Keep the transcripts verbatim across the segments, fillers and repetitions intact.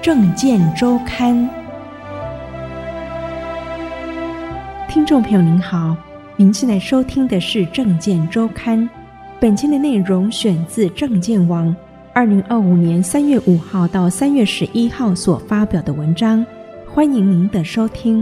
政见周刊。听众朋友您好，您现在收听的是政见周刊，本期的内容选自政见网二零二五年三月五号到三月十一号所发表的文章，欢迎您的收听。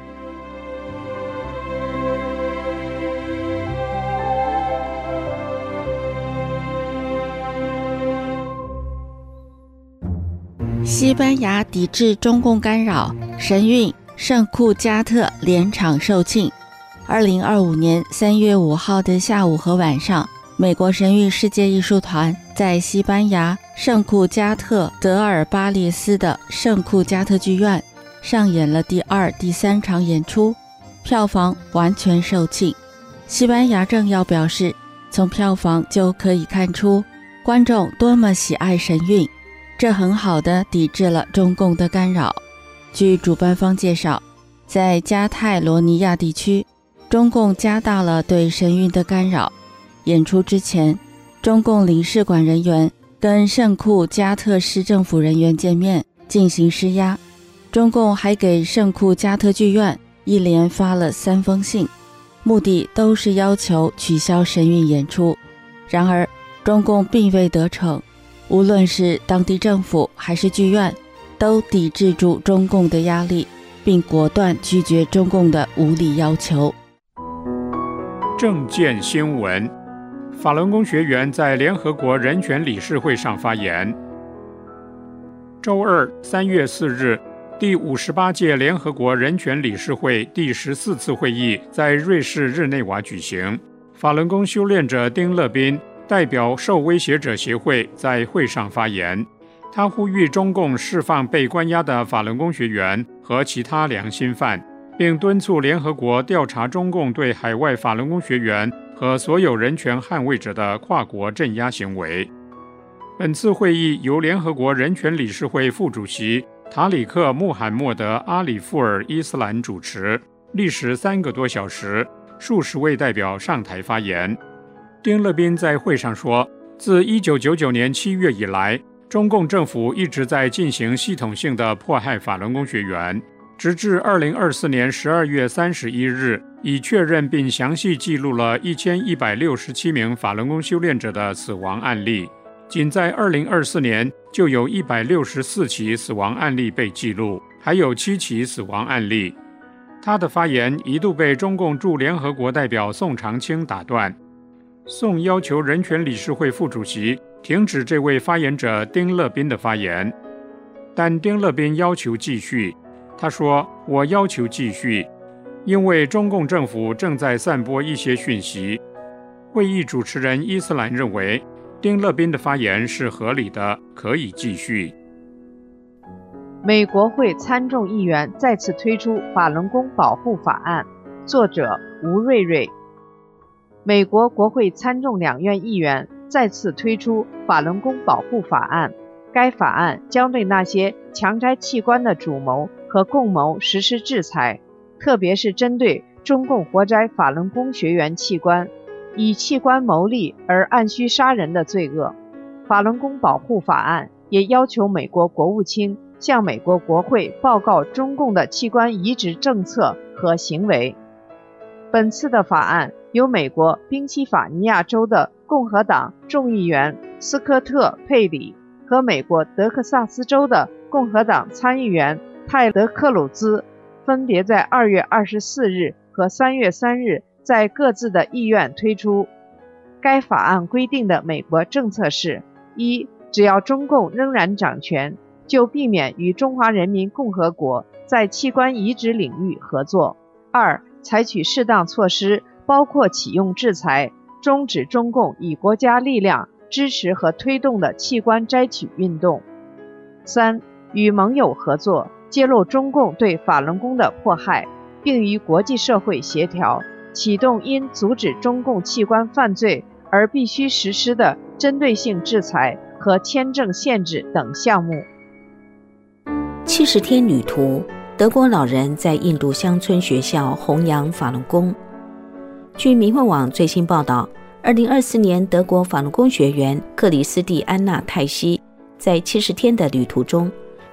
西班牙抵制中共干扰，神韵圣库加特连场售罄。二零二五年三月五号的下午和晚上，美国神韵世界艺术团在西班牙圣库加特德尔巴列斯的圣库加特剧院上演了第二、第三场演出，票房完全售罄。西班牙政要表示，从票房就可以看出观众多么喜爱神韵，这很好地抵制了中共的干扰。据主办方介绍，在加泰罗尼亚地区，中共加大了对神韵的干扰。演出之前，中共领事馆人员跟圣库加特市政府人员见面进行施压。中共还给圣库加特剧院一连发了三封信，目的都是要求取消神韵演出。然而中共并未得逞，无论是当地政府还是剧院，都抵制住中共的压力，并果断拒绝中共的无理要求。 政见新闻，法轮功学员在联合国人权理事会上发言。周二，三月四日，第五十八届联合国人权理事会第十四次会议在瑞士日内瓦举行。法轮功修炼者丁乐斌代表受威胁者协会在会上发言，他呼吁中共释放被关押的法轮功学员和其他良心犯，并敦促联合国调查中共对海外法轮功学员和所有人权捍卫者的跨国镇压行为。本次会议由联合国人权理事会副主席塔里克·穆罕默德·阿里富尔·伊斯兰主持，历时三个多小时，数十位代表上台发言。丁乐斌在会上说，自一九九九年七月以来，中共政府一直在进行系统性的迫害法轮功学员，直至二零二四年十二月三十一日，已确认并详细记录了一千一百六十七名法轮功修炼者的死亡案例。仅在二零二四年就有一百六十四起死亡案例被记录，还有七起死亡案例。他的发言一度被中共驻联合国代表宋长青打断。宋要求人权理事会副主席停止这位发言者丁乐斌的发言，但丁乐斌要求继续。他说，我要求继续，因为中共政府正在散播一些讯息。会议主持人伊斯兰认为丁乐斌的发言是合理的，可以继续。 美国会参众议员再次推出法轮功保护法案，作者吴瑞瑞。美国国会参众两院议员再次推出法轮功保护法案，该法案将对那些强摘器官的主谋和共谋实施制裁，特别是针对中共活摘法轮功学员器官，以器官牟利而按需杀人的罪恶。法轮功保护法案也要求美国国务卿向美国国会报告中共的器官移植政策和行为。本次的法案由美国宾夕法尼亚州的共和党众议员斯科特·佩里和美国德克萨斯州的共和党参议员泰德·克鲁兹分别在二月二十四日和三月三日在各自的议院推出。该法案规定的美国政策是：一，只要中共仍然掌权，就避免与中华人民共和国在器官移植领域合作；二，采取适当措施，包括启用制裁，终止中共以国家力量支持和推动的器官摘取运动；三，与盟友合作，揭露中共对法轮功的迫害，并与国际社会协调，启动因阻止中共器官犯罪而必须实施的针对性制裁和签证限制等项目。 七十天旅途，德国老人在印度乡村学校弘扬法轮功。据明慧网最新报道，二零二四年德国法轮功学员克里斯蒂安娜·泰西在七十天的旅途中，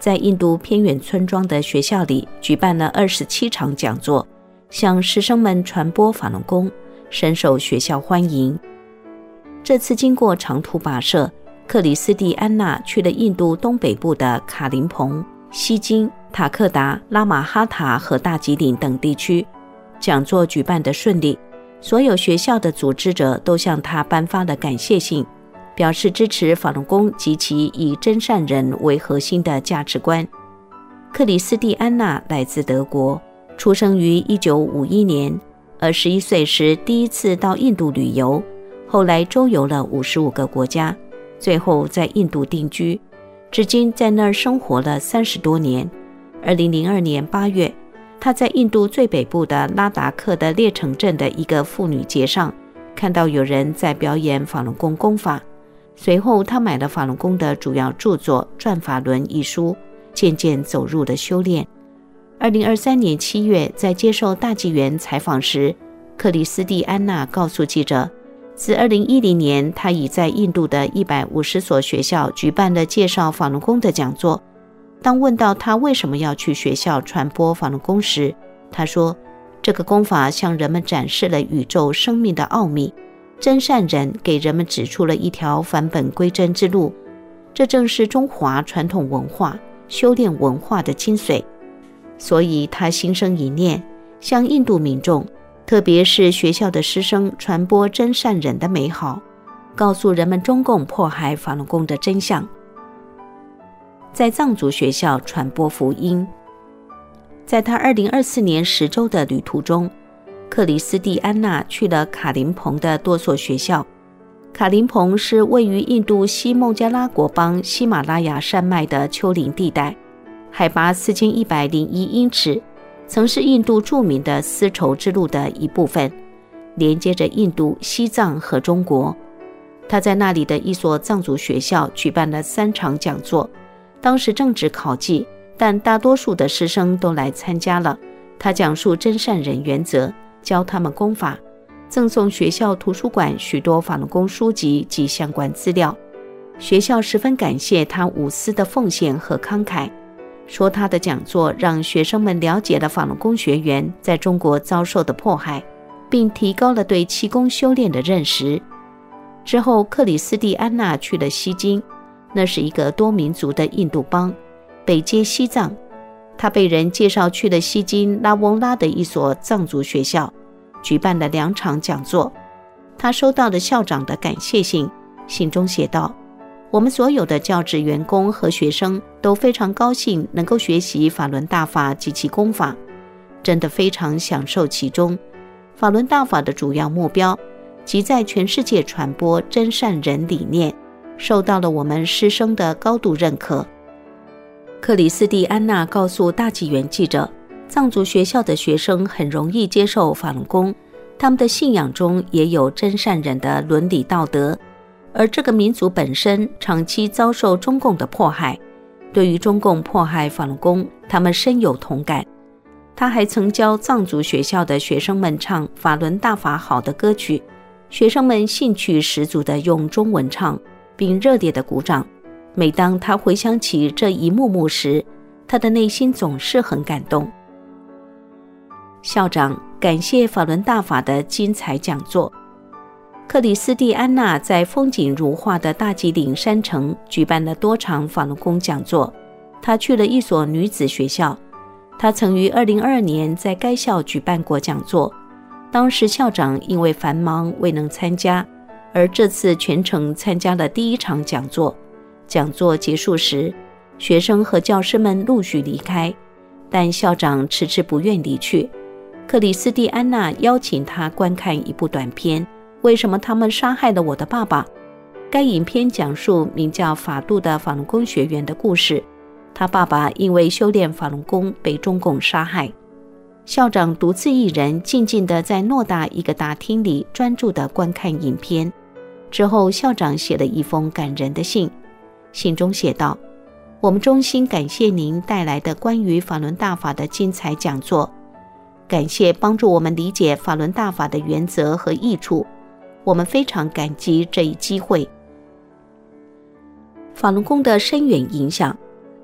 在印度偏远村庄的学校里举办了二十七场讲座，向师生们传播法轮功，深受学校欢迎。这次经过长途跋涉，克里斯蒂安娜去了印度东北部的卡林蓬、西京、塔克达、拉玛哈塔和大吉岭等地区。讲座举办得顺利，所有学校的组织者都向他颁发了感谢信，表示支持法轮功及其以真善人为核心的价值观。克里斯蒂安娜来自德国，出生于一九五一年，二十一岁时第一次到印度旅游，后来周游了五十五个国家，最后在印度定居，至今在那儿生活了三十多年。二零零二年八月，他在印度最北部的拉达克的列城镇的一个妇女节上，看到有人在表演法轮功功法。随后他买了法轮功的主要著作《转法轮》一书，渐渐走入了修炼。二零二三年七月，在接受大纪元采访时，克里斯蒂安娜告诉记者，自二零一零年他已在印度的一百五十所学校举办了介绍法轮功的讲座。当问到他为什么要去学校传播法轮功时，他说，这个功法向人们展示了宇宙生命的奥秘，真善人给人们指出了一条返本归真之路，这正是中华传统文化、修炼文化的精髓。所以他心生一念，向印度民众，特别是学校的师生传播真善人的美好，告诉人们中共迫害法轮功的真相，在藏族学校传播福音。在他二零二四年十周的旅途中，克里斯蒂安娜去了卡林蓬的多所学校。卡林蓬是位于印度西孟加拉国邦喜马拉雅山脉的丘陵地带，海拔四千一百零一英尺，曾是印度著名的丝绸之路的一部分，连接着印度、西藏和中国。他在那里的一所藏族学校举办了三场讲座，当时正值考季，但大多数的师生都来参加了。他讲述真善人原则，教他们功法，赠送学校图书馆许多法轮功书籍及相关资料。学校十分感谢他无私的奉献和慷慨，说他的讲座让学生们了解了法轮功学员在中国遭受的迫害，并提高了对气功修炼的认识。之后，克里斯蒂安娜去了西京，那是一个多民族的印度邦，北接西藏。他被人介绍去了西京拉翁拉的一所藏族学校，举办了两场讲座。他收到了校长的感谢信，信中写道，我们所有的教职员工和学生都非常高兴能够学习法轮大法及其功法，真的非常享受其中。法轮大法的主要目标即在全世界传播真善人理念，受到了我们师生的高度认可。克里斯蒂安娜告诉大纪元记者，藏族学校的学生很容易接受法轮功，他们的信仰中也有真善人的伦理道德，而这个民族本身长期遭受中共的迫害，对于中共迫害法轮功，他们深有同感。他还曾教藏族学校的学生们唱法轮大法好的歌曲，学生们兴趣十足地用中文唱，并热烈地鼓掌。每当他回想起这一幕幕时，他的内心总是很感动。校长感谢法轮大法的精彩讲座。克里斯蒂安娜在风景如画的大吉岭山城举办了多场法轮功讲座。她去了一所女子学校，她曾于二零二二年在该校举办过讲座，当时校长因为繁忙未能参加，而这次全程参加了第一场讲座。讲座结束时，学生和教师们陆续离开，但校长迟迟不愿离去。克里斯蒂安娜邀请他观看一部短片，为什么他们杀害了我的爸爸？该影片讲述名叫法度的法轮功学员的故事，他爸爸因为修炼法轮功被中共杀害。校长独自一人静静地在偌大一个大厅里专注地观看影片。之后，校长写了一封感人的信，信中写道，我们衷心感谢您带来的关于法轮大法的精彩讲座，感谢帮助我们理解法轮大法的原则和益处，我们非常感激这一机会。法轮功的深远影响，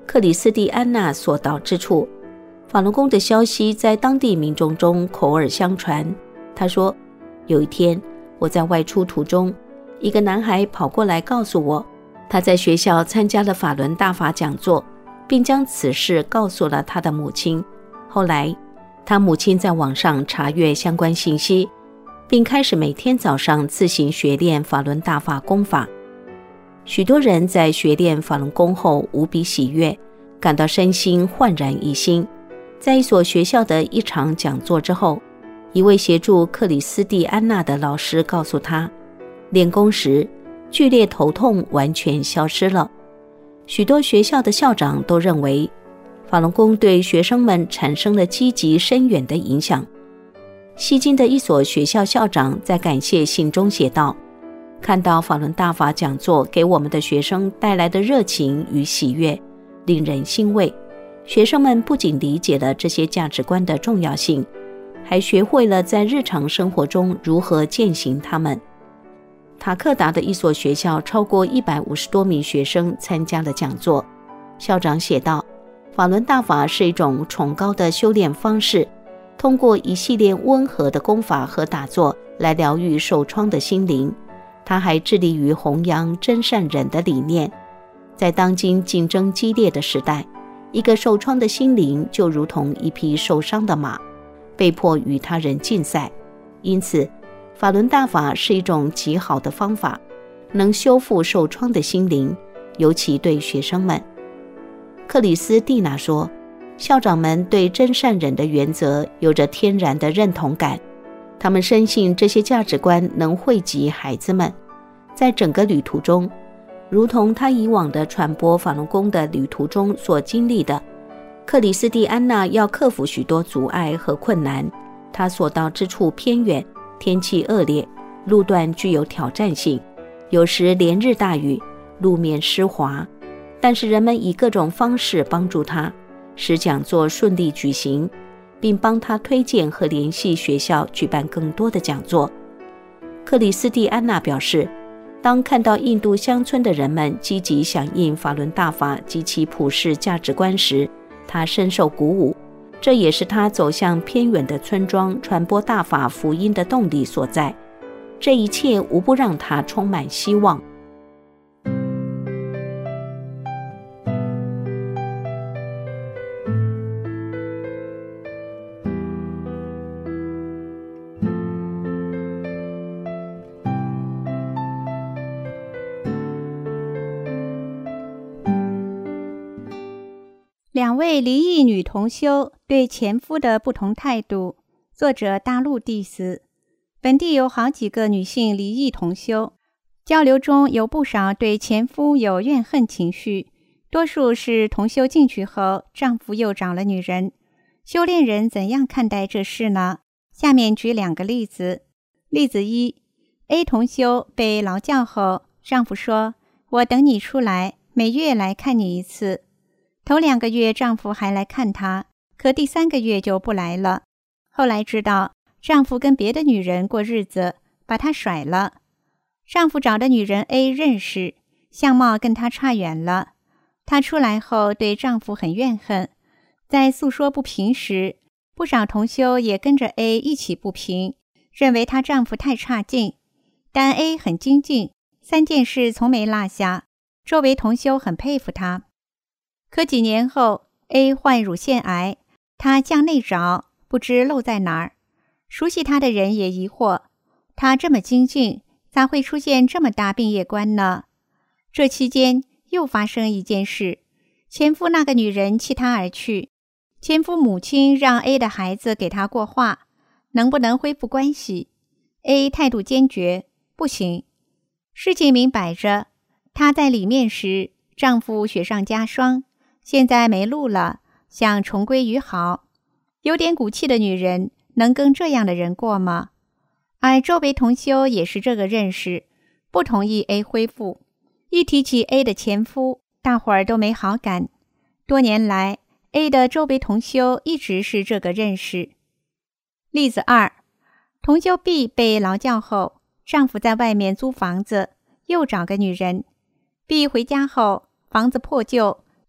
克里斯蒂安娜所到之处，法轮功的消息在当地民众中口耳相传。她说，有一天我在外出途中，一个男孩跑过来告诉我，他在学校参加了法轮大法讲座，并将此事告诉了他的母亲。后来他母亲在网上查阅相关信息，并开始每天早上自行学练法轮大法功法。许多人在学练法轮功后无比喜悦，感到身心焕然一新。在一所学校的一场讲座之后，一位协助克里斯蒂安娜的老师告诉她，练功时剧烈头痛完全消失了。许多学校的校长都认为法轮功对学生们产生了积极深远的影响。西京的一所学校校长在感谢信中写道，看到法轮大法讲座给我们的学生带来的热情与喜悦，令人欣慰。学生们不仅理解了这些价值观的重要性，还学会了在日常生活中如何践行它们。塔克达的一所学校超过一百五十多名学生参加了讲座。校长写道，法轮大法是一种崇高的修炼方式，通过一系列温和的功法和打坐来疗愈受创的心灵。他还致力于弘扬真善忍的理念。在当今竞争激烈的时代，一个受创的心灵就如同一匹受伤的马，被迫与他人竞赛。因此法轮大法是一种极好的方法，能修复受创的心灵，尤其对学生们。克里斯蒂娜说，校长们对真善忍的原则有着天然的认同感，他们深信这些价值观能惠及孩子们。在整个旅途中，如同他以往的传播法轮功的旅途中所经历的，克里斯蒂安娜要克服许多阻碍和困难。她所到之处偏远，天气恶劣，路段具有挑战性，有时连日大雨，路面湿滑，但是人们以各种方式帮助她，使讲座顺利举行，并帮她推荐和联系学校举办更多的讲座。克里斯蒂安娜表示，当看到印度乡村的人们积极响应法轮大法及其普世价值观时，她深受鼓舞，这也是她走向偏远的村庄传播大法福音的动力所在。这一切无不让她充满希望。 两位离异女同修对前夫的不同态度，作者大陆弟子。本地有好几个女性离异同修，交流中有不少对前夫有怨恨情绪，多数是同修进去后丈夫又找了女人。修炼人怎样看待这事呢？下面举两个例子。例子一， A 同修被劳教后，丈夫说，我等你出来，每月来看你一次。头两个月丈夫还来看她，可第三个月就不来了。后来知道丈夫跟别的女人过日子，把她甩了。丈夫找的女人 A 认识，相貌跟她差远了。她出来后对丈夫很怨恨，在诉说不平时，不少同修也跟着 A 一起不平，认为她丈夫太差劲。但 A 很精进，三件事从没落下，周围同修很佩服她。可几年后 A 患乳腺癌，她向内找，不知漏在哪儿。熟悉她的人也疑惑，她这么精进，咋会出现这么大病业观呢？这期间又发生一件事，前夫那个女人弃她而去，前夫母亲让 A 的孩子给她过话，能不能恢复关系？ A 态度坚决，不行。事情明摆着，她在里面时，丈夫雪上加霜，现在没路了，想重归于好。有点骨气的女人能跟这样的人过吗？而周围同修也是这个认识，不同意 A 恢复。一提起 A 的前夫，大伙儿都没好感。多年来 A 的周围同修一直是这个认识。例子二，同修 B 被劳教后，丈夫在外面租房子，又找个女人。B 回家后，房子破旧，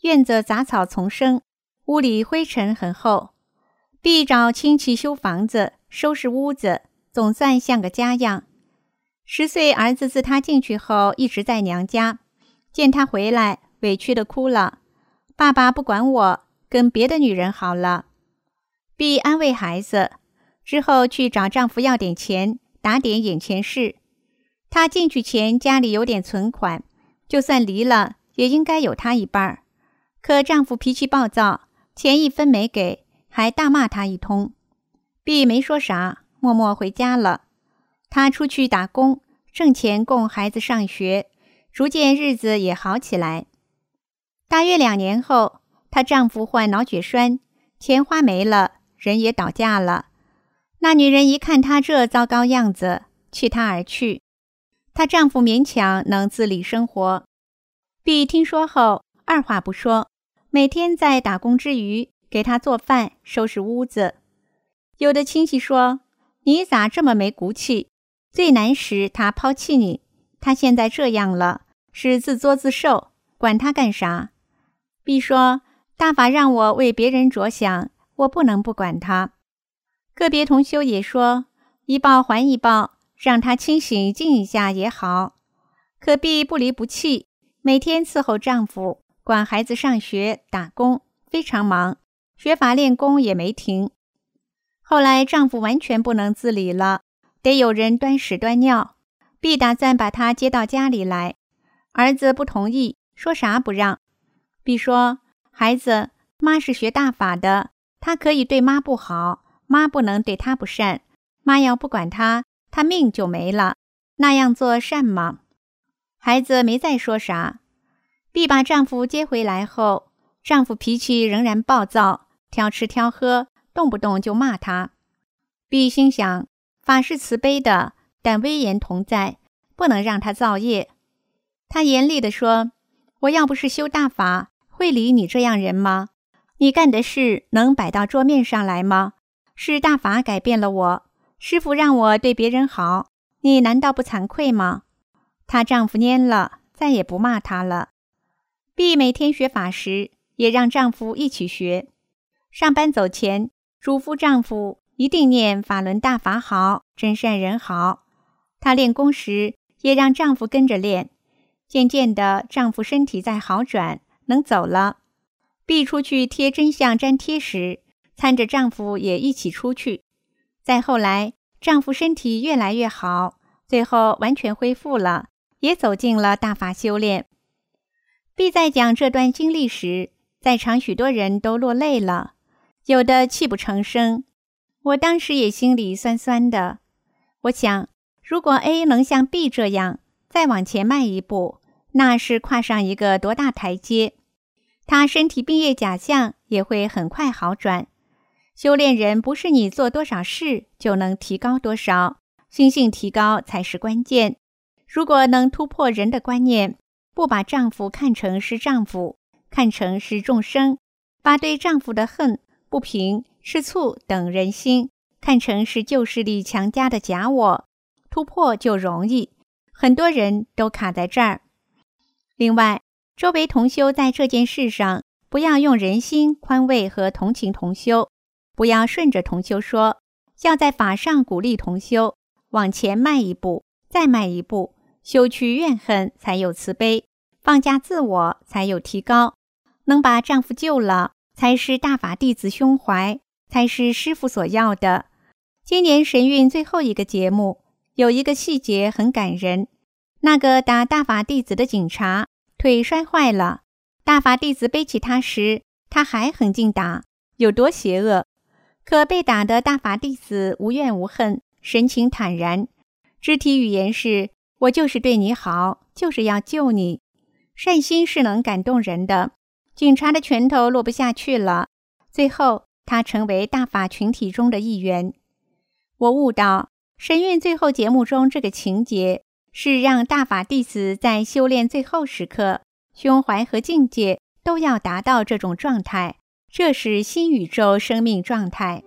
院子杂草丛生，屋里灰尘很厚。必找亲戚修房子，收拾屋子，总算像个家样。十岁儿子自他进去后一直在娘家，见他回来委屈地哭了，爸爸不管我，跟别的女人好了。必安慰孩子，之后去找丈夫要点钱，打点眼前事。她进去前家里有点存款，就算离了也应该有她一半。可丈夫脾气暴躁，钱一分没给，还大骂她一通。碧没说啥，默默回家了。她出去打工，挣钱供孩子上学，逐渐日子也好起来。大约两年后，她丈夫患脑血栓，钱花没了，人也倒下了。那女人一看她这糟糕样子，弃她而去。她丈夫勉强能自理生活。碧听说后，二话不说，每天在打工之余给她做饭，收拾屋子。有的亲戚说，你咋这么没骨气？最难时她抛弃你，她现在这样了，是自作自受，管她干啥？碧说，大法让我为别人着想，我不能不管她。个别同修也说，一报还一报，让她清醒静一下也好。可碧不离不弃，每天伺候丈夫，管孩子上学打工，非常忙，学法练功也没停。后来丈夫完全不能自理了，得有人端屎端尿，碧打算把他接到家里来。儿子不同意，说啥不让。碧说，孩子，妈是学大法的，他可以对妈不好，妈不能对他不善，妈要不管他，他命就没了，那样做善吗？孩子没再说啥。碧把丈夫接回来后，丈夫脾气仍然暴躁，挑吃挑喝，动不动就骂他。碧心想，法是慈悲的，但威严同在，不能让他造业。他严厉地说，我要不是修大法，会理你这样人吗？你干的事能摆到桌面上来吗？是大法改变了我，师父让我对别人好，你难道不惭愧吗？她丈夫蔫了，再也不骂她了。碧每天学法时，也让丈夫一起学。上班走前，嘱咐丈夫一定念法轮大法好，真善人好。她练功时，也让丈夫跟着练。渐渐的，丈夫身体在好转，能走了。碧出去贴真相粘贴时，搀着丈夫也一起出去。再后来，丈夫身体越来越好，最后完全恢复了，也走进了大法修炼。碧在讲这段经历时，在场许多人都落泪了，有的泣不成声。我当时也心里酸酸的。我想，如果 A 能像 B 这样再往前迈一步，那是跨上一个多大台阶。他身体病业假象也会很快好转。修炼人不是你做多少事就能提高多少，心性提高才是关键。如果能突破人的观念，不把丈夫看成是丈夫，看成是众生，把对丈夫的恨、不平、吃醋等人心看成是旧势力强加的假我，突破就容易。很多人都卡在这儿。另外，周围同修在这件事上，不要用人心宽慰和同情同修，不要顺着同修说，要在法上鼓励同修，往前迈一步，再迈一步，修去怨恨才有慈悲，放下自我才有提高。能把丈夫救了，才是大法弟子胸怀，才是师父所要的。今年神韵最后一个节目，有一个细节很感人。那个打大法弟子的警察腿摔坏了，大法弟子背起他时，他还狠劲打，有多邪恶？可被打的大法弟子无怨无恨，神情坦然，肢体语言是，我就是对你好，就是要救你。善心是能感动人的。警察的拳头落不下去了，最后他成为大法群体中的一员。我悟到，神韵最后节目中这个情节，是让大法弟子在修炼最后时刻，胸怀和境界都要达到这种状态，这是新宇宙生命状态。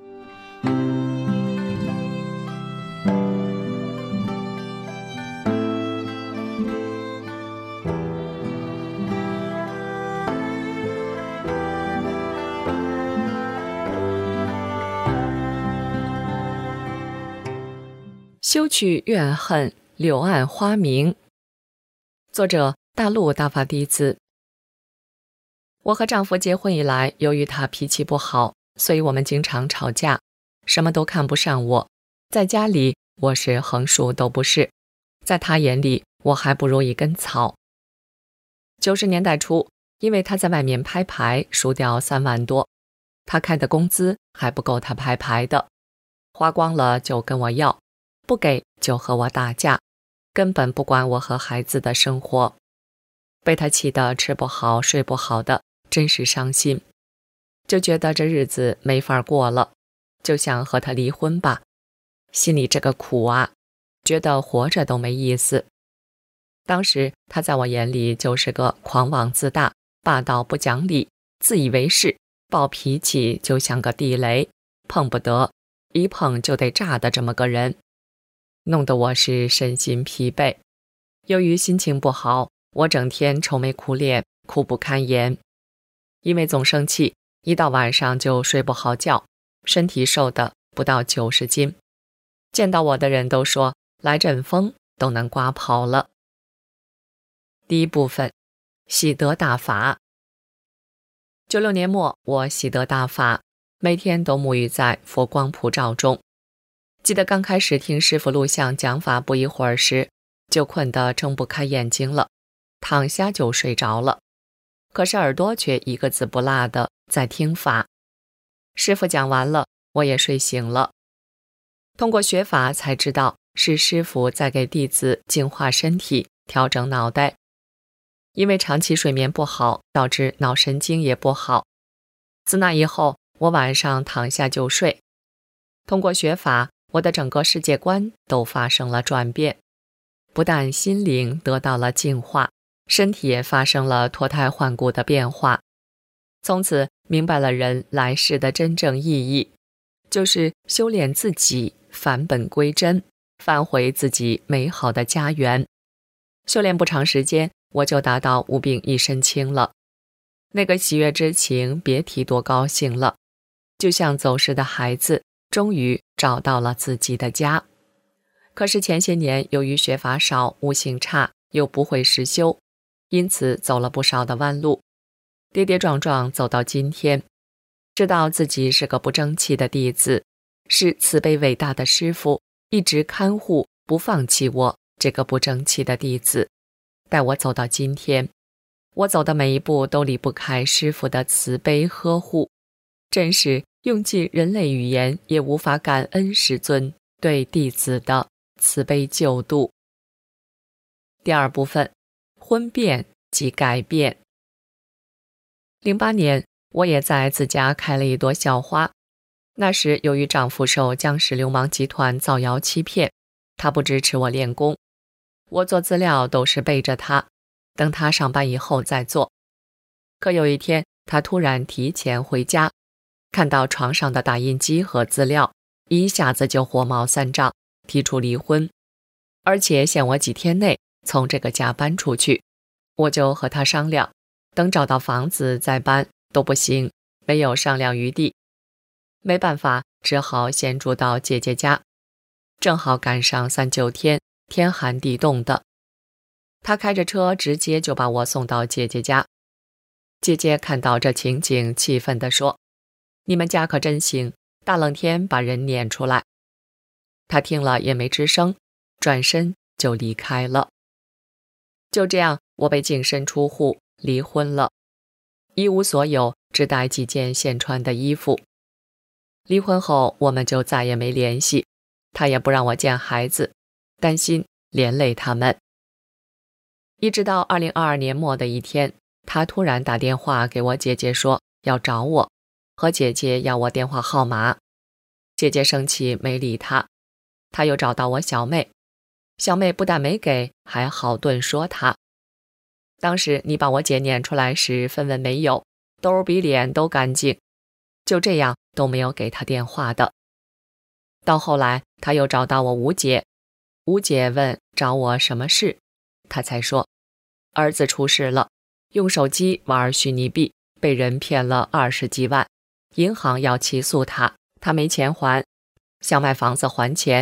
休去怨恨，柳暗花明。作者大陆大法弟子。我和丈夫结婚以来，由于他脾气不好，所以我们经常吵架，什么都看不上我。在家里，我是横竖都不是，在他眼里，我还不如一根草。九十年代初，因为他在外面拍牌输掉三万多，他开的工资还不够他拍牌的，花光了就跟我要，不给就和我打架，根本不管我和孩子的生活。被他气得吃不好睡不好的，真是伤心，就觉得这日子没法过了，就想和他离婚吧。心里这个苦啊，觉得活着都没意思。当时他在我眼里就是个狂妄自大、霸道不讲理、自以为是、暴脾气就像个地雷，碰不得，一碰就得炸的这么个人，弄得我是身心疲惫。由于心情不好，我整天愁眉苦脸，苦不堪言。因为总生气，一到晚上就睡不好觉，身体瘦的不到九十斤。见到我的人都说来阵风都能刮跑了。第一部分，喜得大法。九六年末，我喜得大法，每天都沐浴在佛光普照中。记得刚开始听师父录像讲法不一会儿时，就困得睁不开眼睛了，躺下就睡着了。可是耳朵却一个字不落的在听法。师父讲完了，我也睡醒了。通过学法才知道，是师父在给弟子净化身体，调整脑袋。因为长期睡眠不好，导致脑神经也不好。自那以后，我晚上躺下就睡。通过学法，我的整个世界观都发生了转变，不但心灵得到了净化，身体也发生了脱胎换骨的变化。从此明白了人来世的真正意义，就是修炼自己，返本归真，返回自己美好的家园。修炼不长时间，我就达到无病一身轻了。那个喜悦之情，别提多高兴了，就像走失的孩子，终于找到了自己的家。可是前些年由于学法少，悟性差，又不会实修，因此走了不少的弯路，跌跌撞撞走到今天，知道自己是个不争气的弟子，是慈悲伟大的师父一直看护不放弃我这个不争气的弟子，带我走到今天。我走的每一步都离不开师父的慈悲呵护，真是用尽人类语言也无法感恩师尊对弟子的慈悲救度。第二部分，婚变即改变。零八年，我也在自家开了一朵小花。那时由于丈夫受僵尸流氓集团造谣欺骗，他不支持我练功，我做资料都是背着他，等他上班以后再做。可有一天，他突然提前回家，看到床上的打印机和资料，一下子就火冒三丈，提出离婚，而且限我几天内从这个家搬出去。我就和他商量，等找到房子再搬，都不行，没有商量余地。没办法，只好先住到姐姐家，正好赶上三九天，天寒地冻的。他开着车直接就把我送到姐姐家。姐姐看到这情景，气愤地说：“你们家可真行，大冷天把人撵出来。”他听了也没吱声，转身就离开了。就这样，我被净身出户，离婚了，一无所有，只带几件现穿的衣服。离婚后，我们就再也没联系，他也不让我见孩子，担心连累他们。一直到二零二二年末的一天，他突然打电话给我姐姐说要找我，和姐姐要我电话号码。姐姐生气没理他，他又找到我小妹，小妹不但没给，还好顿说他。当时你把我姐撵出来时分文没有，兜比脸都干净，就这样都没有给他电话的。到后来他又找到我吴姐，吴姐问找我什么事，他才说儿子出事了，用手机玩虚拟币，被人骗了二十几万，银行要起诉他，他没钱还，想卖房子还钱，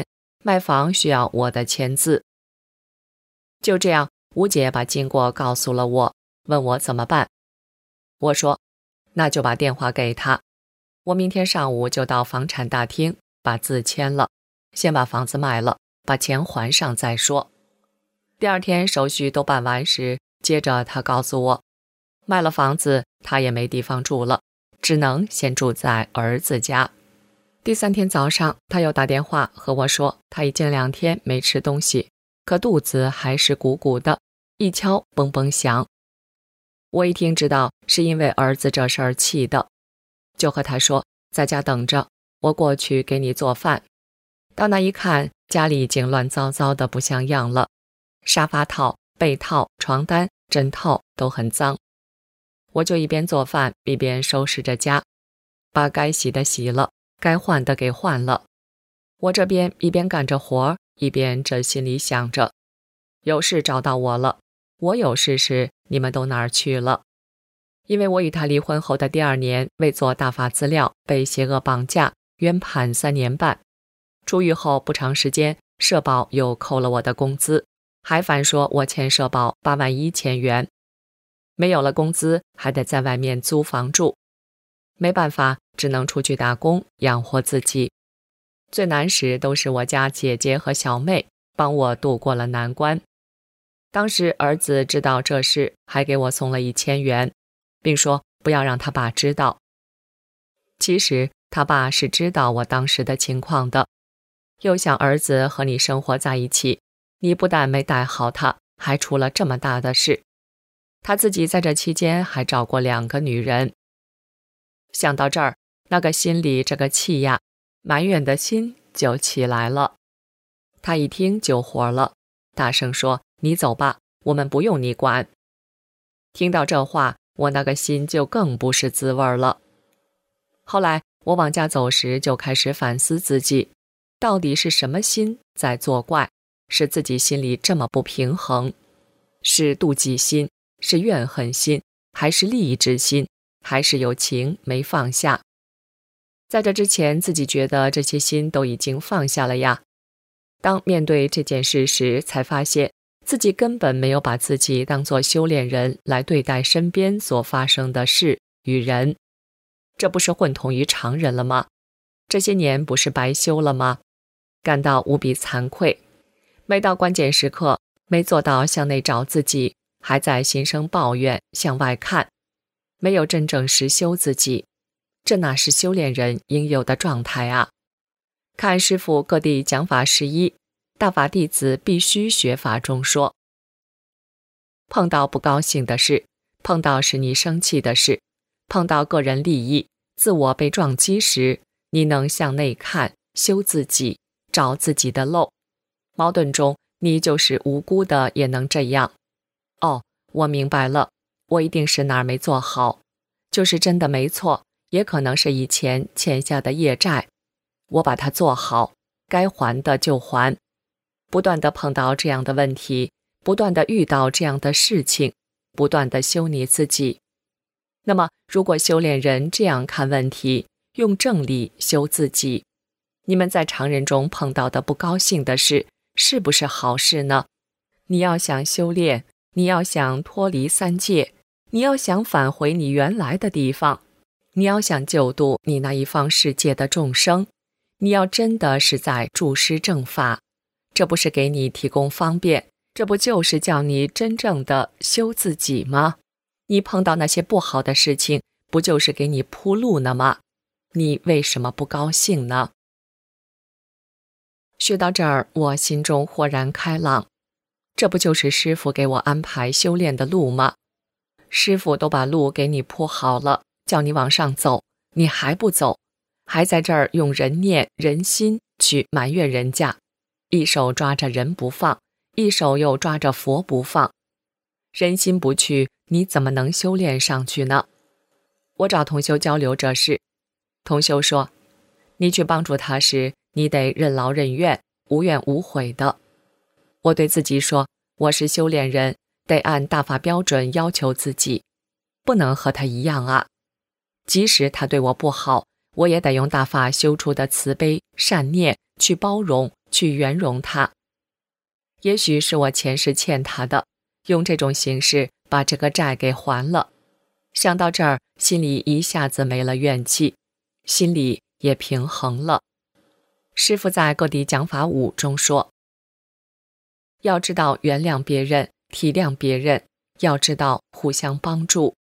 卖房需要我的签字。就这样，吴姐把经过告诉了我，问我怎么办。我说，那就把电话给他，我明天上午就到房产大厅把字签了，先把房子卖了，把钱还上再说。第二天手续都办完时，接着他告诉我，卖了房子他也没地方住了，只能先住在儿子家。第三天早上，他又打电话和我说，他已经两天没吃东西，可肚子还是鼓鼓的，一敲嘣嘣响。我一听知道是因为儿子这事儿气的，就和他说，在家等着，我过去给你做饭。到那一看，家里已经乱糟糟的不像样了，沙发套、被套、床单、枕头都很脏。我就一边做饭一边收拾着家，把该洗的洗了，该换的给换了。我这边一边干着活，一边这心里想着，有事找到我了，我有事时你们都哪儿去了？因为我与他离婚后的第二年，为做大法资料被邪恶绑架，冤判三年半。出狱后不长时间，社保又扣了我的工资，还反说我欠社保八万一千元。没有了工资，还得在外面租房住，没办法，只能出去打工养活自己。最难时都是我家姐姐和小妹帮我度过了难关。当时儿子知道这事，还给我送了一千元，并说不要让他爸知道。其实他爸是知道我当时的情况的，又想儿子和你生活在一起，你不但没带好他，还出了这么大的事。他自己在这期间还找过两个女人。想到这儿，那个心里这个气呀，埋怨的心就起来了。他一听就火了，大声说，你走吧，我们不用你管。听到这话，我那个心就更不是滋味了。后来我往家走时，就开始反思自己，到底是什么心在作怪，使自己心里这么不平衡？是妒忌心，是怨恨心，还是利益之心，还是有情没放下？在这之前，自己觉得这些心都已经放下了呀。当面对这件事时，才发现自己根本没有把自己当作修炼人来对待身边所发生的事与人。这不是混同于常人了吗？这些年不是白修了吗？感到无比惭愧。每到关键时刻，没做到向内找自己，还在心生抱怨，向外看，没有真正实修自己，这哪是修炼人应有的状态啊？看师父各地讲法十一，大法弟子必须学法中说，碰到不高兴的事，碰到使你生气的事，碰到个人利益、自我被撞击时，你能向内看，修自己，找自己的漏。矛盾中，你就是无辜的也能这样。哦，我明白了，我一定是哪儿没做好，就是真的没错，也可能是以前欠下的业债，我把它做好，该还的就还。不断地碰到这样的问题，不断地遇到这样的事情，不断地修你自己。那么，如果修炼人这样看问题，用正理修自己，你们在常人中碰到的不高兴的事，是不是好事呢？你要想修炼，你要想脱离三界，你要想返回你原来的地方，你要想救度你那一方世界的众生，你要真的是在助师正法，这不是给你提供方便，这不就是叫你真正的修自己吗？你碰到那些不好的事情，不就是给你铺路呢吗？你为什么不高兴呢？学到这儿，我心中豁然开朗，这不就是师父给我安排修炼的路吗？师父都把路给你铺好了，叫你往上走，你还不走，还在这儿用人念人心去埋怨人家，一手抓着人不放，一手又抓着佛不放，人心不去，你怎么能修炼上去呢？我找同修交流这事，同修说，你去帮助他时，你得任劳任怨，无怨无悔的。我对自己说，我是修炼人，得按大法标准要求自己，不能和他一样啊。即使他对我不好，我也得用大法修出的慈悲善念去包容去圆融它。也许是我前世欠他的，用这种形式把这个债给还了。想到这儿，心里一下子没了怨气，心里也平衡了。师父在各地讲法五中说，要知道原谅别人，体谅别人，要知道互相帮助。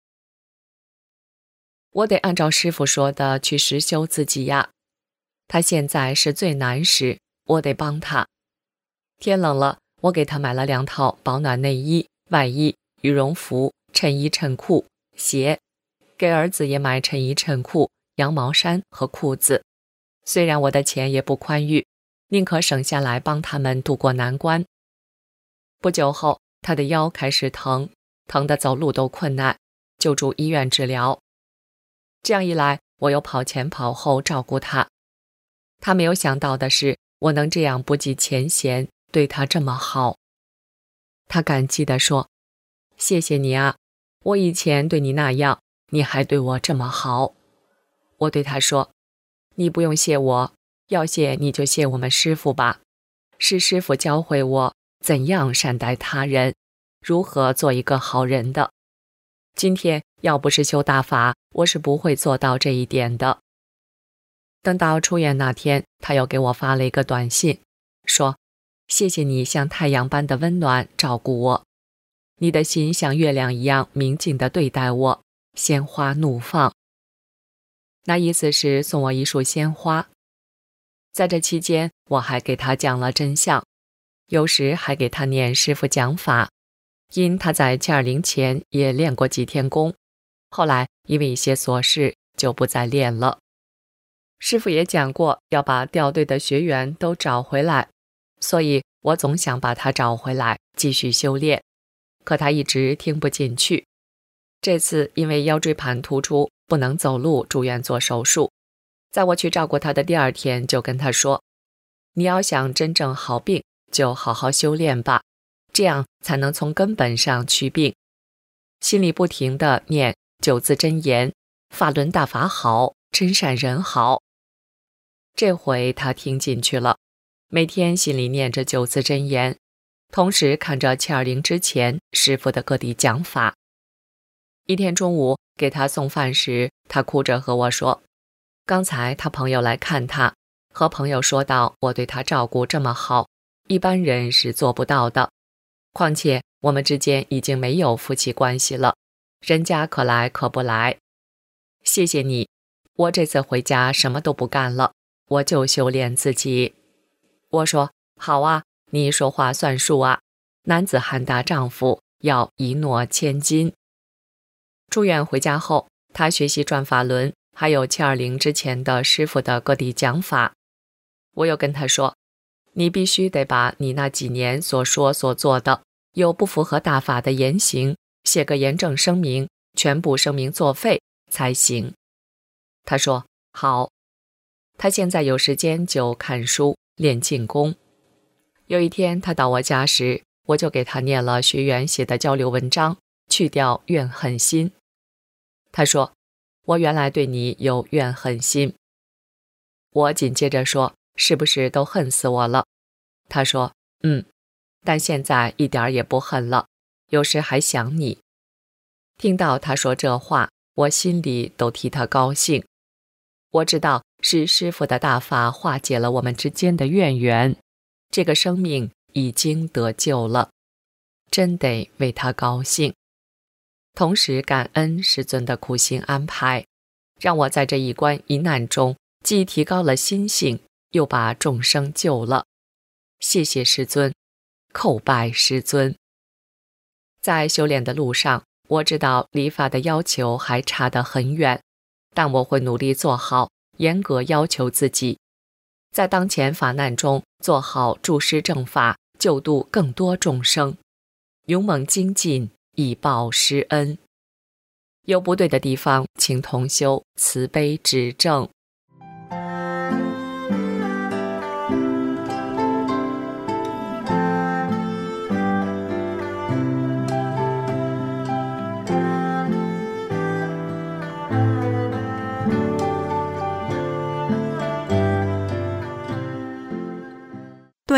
我得按照师父说的去实修自己呀。他现在是最难时，我得帮他。天冷了，我给他买了两套保暖内衣、外衣、羽绒服、衬衣衬裤、鞋，给儿子也买衬衣衬裤、羊毛衫和裤子。虽然我的钱也不宽裕，宁可省下来帮他们渡过难关。不久后，他的腰开始疼，疼得走路都困难，就住医院治疗。这样一来，我又跑前跑后照顾他。他没有想到的是，我能这样不计前嫌，对他这么好。他感激地说，谢谢你啊，我以前对你那样，你还对我这么好。我对他说，你不用谢我，要谢你就谢我们师父吧。是师父教会我怎样善待他人，如何做一个好人的。今天要不是修大法，我是不会做到这一点的。等到出院那天，他又给我发了一个短信，说，谢谢你像太阳般的温暖照顾我，你的心像月亮一样明净地对待我，鲜花怒放。那意思是送我一束鲜花。在这期间，我还给他讲了真相，有时还给他念师父讲法。因他在七二零前也练过几天功，后来因为一些琐事就不再练了。师父也讲过要把掉队的学员都找回来，所以我总想把他找回来继续修炼，可他一直听不进去。这次因为腰椎盘突出不能走路，住院做手术。在我去照顾他的第二天，就跟他说，你要想真正好病，就好好修炼吧，这样才能从根本上去病。心里不停地念九字真言，法轮大法好，真善人好。这回他听进去了，每天心里念着九字真言，同时看着七二零之前师父的各地讲法。一天中午给他送饭时，他哭着和我说，刚才他朋友来看他，和朋友说到我对他照顾这么好，一般人是做不到的。况且我们之间已经没有夫妻关系了，人家可来可不来。谢谢你，我这次回家什么都不干了，我就修炼自己。我说，好啊，你说话算数啊，男子汉大丈夫，要一诺千金。出院回家后，他学习转法轮，还有七二零之前的师父的各地讲法。我又跟他说，你必须得把你那几年所说所做的有不符合大法的言行写个严正声明，全部声明作废才行。他说好。他现在有时间就看书练静功。有一天他到我家时，我就给他念了学员写的交流文章，去掉怨恨心。他说，我原来对你有怨恨心。我紧接着说，是不是都恨死我了？他说，嗯，但现在一点也不恨了，有时还想你。听到他说这话，我心里都替他高兴。我知道是师父的大法化解了我们之间的怨缘，这个生命已经得救了，真得为他高兴。同时感恩师尊的苦心安排，让我在这一关一难中既提高了心性，又把众生救了。谢谢师尊，叩拜师尊。在修炼的路上，我知道离法的要求还差得很远，但我会努力做好，严格要求自己，在当前法难中做好助师正法，救度更多众生，勇猛精进，以报师恩。有不对的地方，请同修慈悲指正。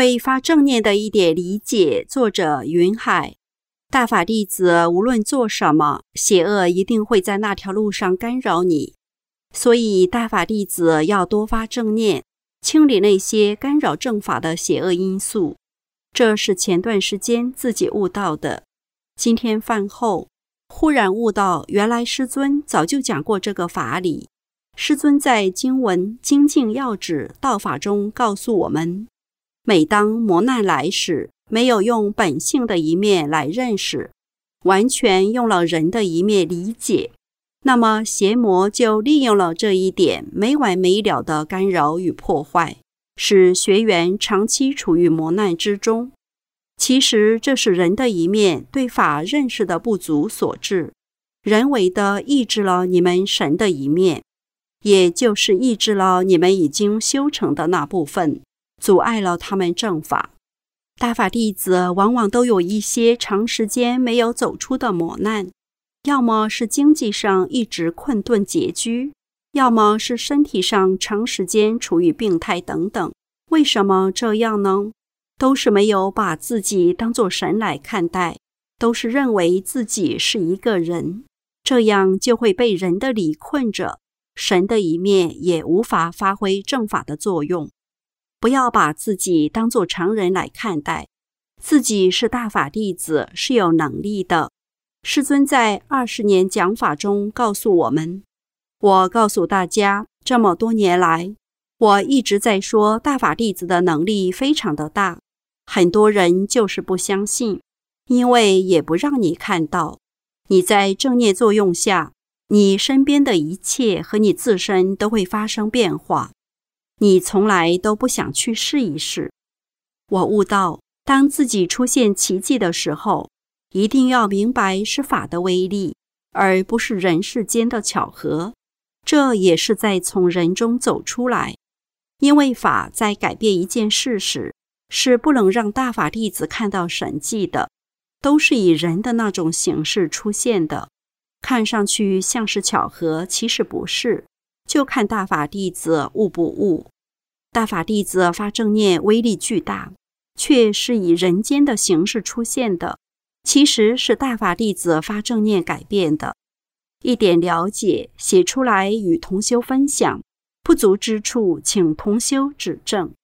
对发正念的一点理解，作者云海。大法弟子无论做什么，邪恶一定会在那条路上干扰你，所以大法弟子要多发正念，清理那些干扰正法的邪恶因素。这是前段时间自己悟到的。今天饭后忽然悟到，原来师尊早就讲过这个法理。师尊在经文精进要旨道法中告诉我们，每当磨难来时，没有用本性的一面来认识，完全用了人的一面理解，那么邪魔就利用了这一点没完没了的干扰与破坏，使学员长期处于磨难之中。其实这是人的一面对法认识的不足所致，人为的抑制了你们神的一面，也就是抑制了你们已经修成的那部分，阻碍了他们正法。大法弟子往往都有一些长时间没有走出的磨难，要么是经济上一直困顿拮据，要么是身体上长时间处于病态等等。为什么这样呢？都是没有把自己当作神来看待，都是认为自己是一个人，这样就会被人的理困着，神的一面也无法发挥正法的作用。不要把自己当作常人来看待，自己是大法弟子，是有能力的。师尊在二十年讲法中告诉我们，我告诉大家，这么多年来，我一直在说大法弟子的能力非常的大，很多人就是不相信，因为也不让你看到。你在正念作用下，你身边的一切和你自身都会发生变化，你从来都不想去试一试。我悟到，当自己出现奇迹的时候，一定要明白是法的威力，而不是人世间的巧合。这也是在从人中走出来，因为法在改变一件事时，是不能让大法弟子看到神迹的，都是以人的那种形式出现的。看上去像是巧合，其实不是，就看大法弟子悟不悟。大法弟子发正念威力巨大，却是以人间的形式出现的，其实是大法弟子发正念改变的。一点了解，写出来与同修分享，不足之处请同修指正。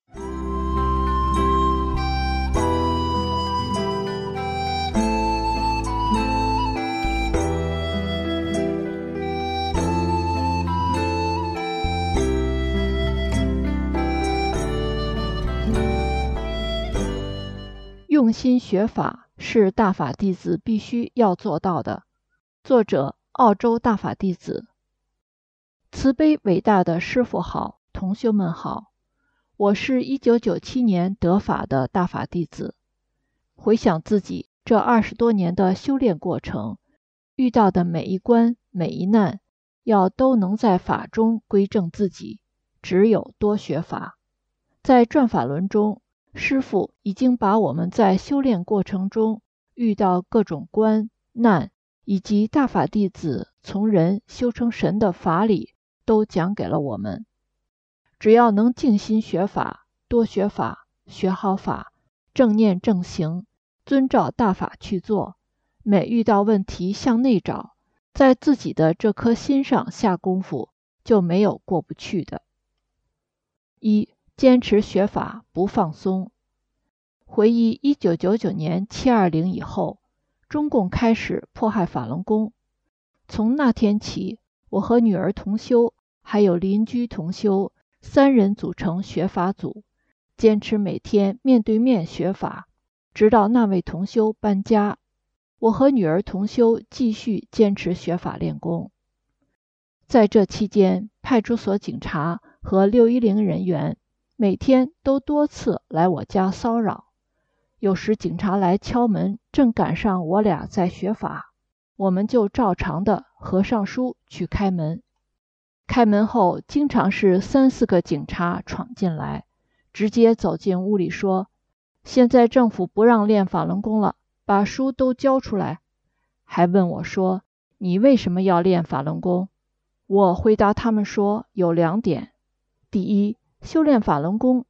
用心学法是大法弟子必须要做到的。作者：澳洲大法弟子。慈悲伟大的师父好，同修们好，我是一九九七年得法的大法弟子。回想自己这二十多年的修炼过程，遇到的每一关每一难，要都能在法中归正自己，只有多学法。在转法轮中，师父已经把我们在修炼过程中遇到各种关难，以及大法弟子从人修成神的法理都讲给了我们。只要能静心学法，多学法，学好法，正念正行，遵照大法去做，每遇到问题向内找，在自己的这颗心上下功夫，就没有过不去的。一、坚持学法不放松。回忆一九九九年七二零以后，中共开始迫害法轮功。从那天起，我和女儿同修还有邻居同修三人组成学法组，坚持每天面对面学法，直到那位同修搬家，我和女儿同修继续坚持学法练功。在这期间，派出所警察和六一零人员每天都多次来我家骚扰，有时警察来敲门，正赶上我俩在学法，我们就照常的合上书去开门。开门后，经常是三四个警察闯进来，直接走进屋里说：“现在政府不让练法轮功了，把书都交出来。”还问我说：“你为什么要练法轮功？”我回答他们说有两点：第一，修炼法轮功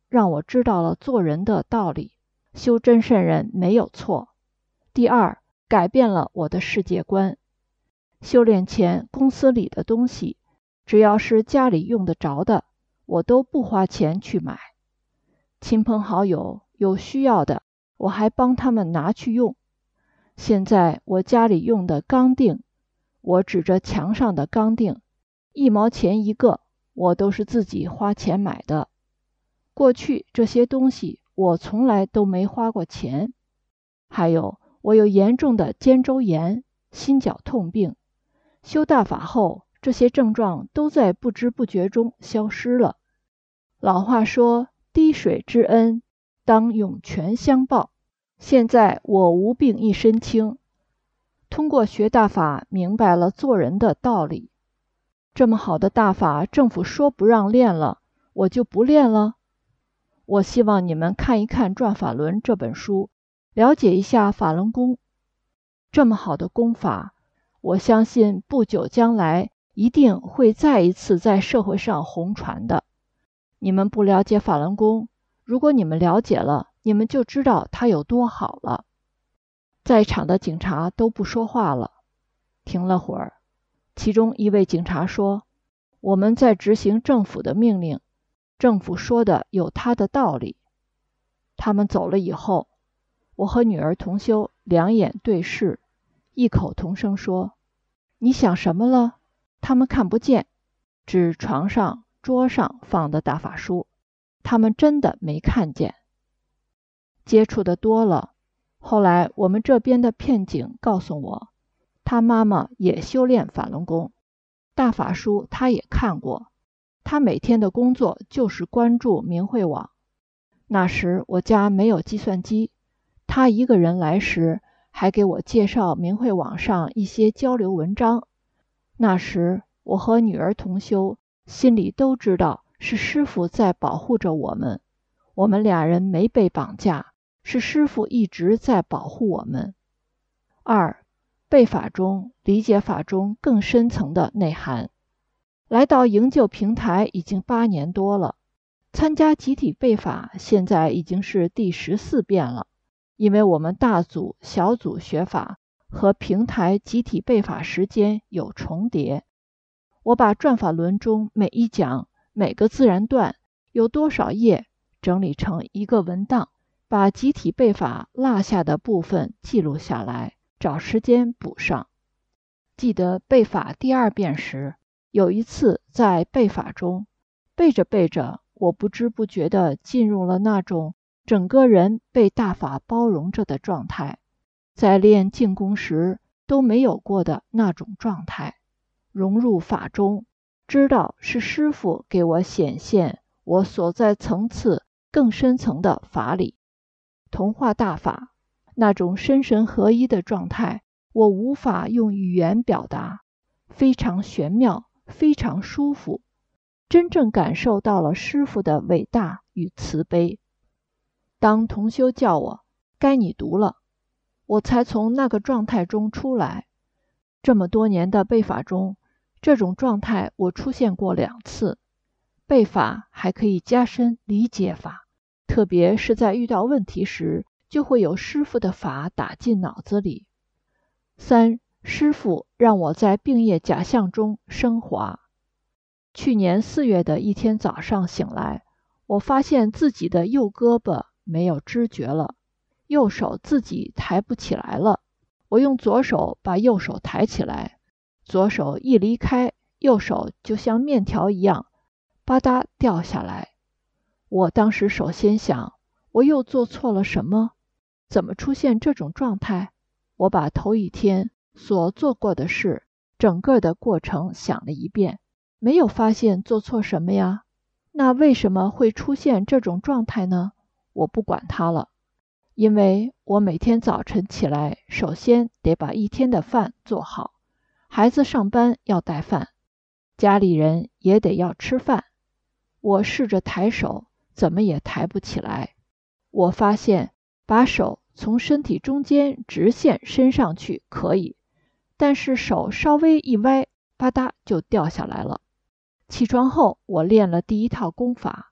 让我知道了做人的道理，修真圣人没有错。第二，改变了我的世界观。修炼前，公司里的东西，只要是家里用得着的，我都不花钱去买。亲朋好友有需要的，我还帮他们拿去用。现在我家里用的钢锭，我指着墙上的钢锭，一毛钱一个，我都是自己花钱买的。过去这些东西我从来都没花过钱。还有，我有严重的肩周炎、心绞痛病。修大法后，这些症状都在不知不觉中消失了。老话说，滴水之恩，当涌泉相报。现在我无病一身轻，通过学大法明白了做人的道理。这么好的大法，政府说不让练了，我就不练了。我希望你们看一看《转法轮》这本书，了解一下法轮功。这么好的功法，我相信不久将来一定会再一次在社会上红传的。你们不了解法轮功，如果你们了解了，你们就知道它有多好了。在场的警察都不说话了，停了会儿，其中一位警察说：“我们在执行政府的命令，政府说的有他的道理。”他们走了以后，我和女儿同修两眼对视，异口同声说：“你想什么了？”他们看不见，指床上、桌上放的大法书，他们真的没看见。接触的多了，后来我们这边的片警告诉我，他妈妈也修炼法轮功，大法书他也看过，他每天的工作就是关注明慧网。那时我家没有计算机，他一个人来时还给我介绍明慧网上一些交流文章。那时我和女儿同修心里都知道是师父在保护着我们，我们俩人没被绑架，是师父一直在保护我们。二，背法中理解法中更深层的内涵。来到营救平台已经八年多了，参加集体背法现在已经是第十四遍了。因为我们大组、小组学法和平台集体背法时间有重叠，我把转法轮中每一讲、每个自然段有多少页整理成一个文档，把集体背法落下的部分记录下来，找时间补上。记得背法第二遍时，有一次在背法中，背着背着，我不知不觉地进入了那种整个人被大法包容着的状态，在练静功时都没有过的那种状态，融入法中，知道是师父给我显现我所在层次更深层的法理。同化大法，那种身神合一的状态，我无法用语言表达，非常玄妙，非常舒服，真正感受到了师父的伟大与慈悲。当同修叫我该你读了，我才从那个状态中出来。这么多年的背法中，这种状态我出现过两次。背法还可以加深理解法，特别是在遇到问题时，就会有师父的法打进脑子里。三，师父让我在病业假象中升华。去年四月的一天早上醒来，我发现自己的右胳膊没有知觉了，右手自己抬不起来了。我用左手把右手抬起来，左手一离开，右手就像面条一样，吧嗒掉下来。我当时首先想，我又做错了什么？怎么出现这种状态？我把头一天所做过的事，整个的过程想了一遍，没有发现做错什么呀。那为什么会出现这种状态呢？我不管它了，因为我每天早晨起来，首先得把一天的饭做好，孩子上班要带饭，家里人也得要吃饭。我试着抬手，怎么也抬不起来。我发现把手从身体中间直线伸上去可以，但是手稍微一歪，吧嗒就掉下来了。起床后，我练了第一套功法，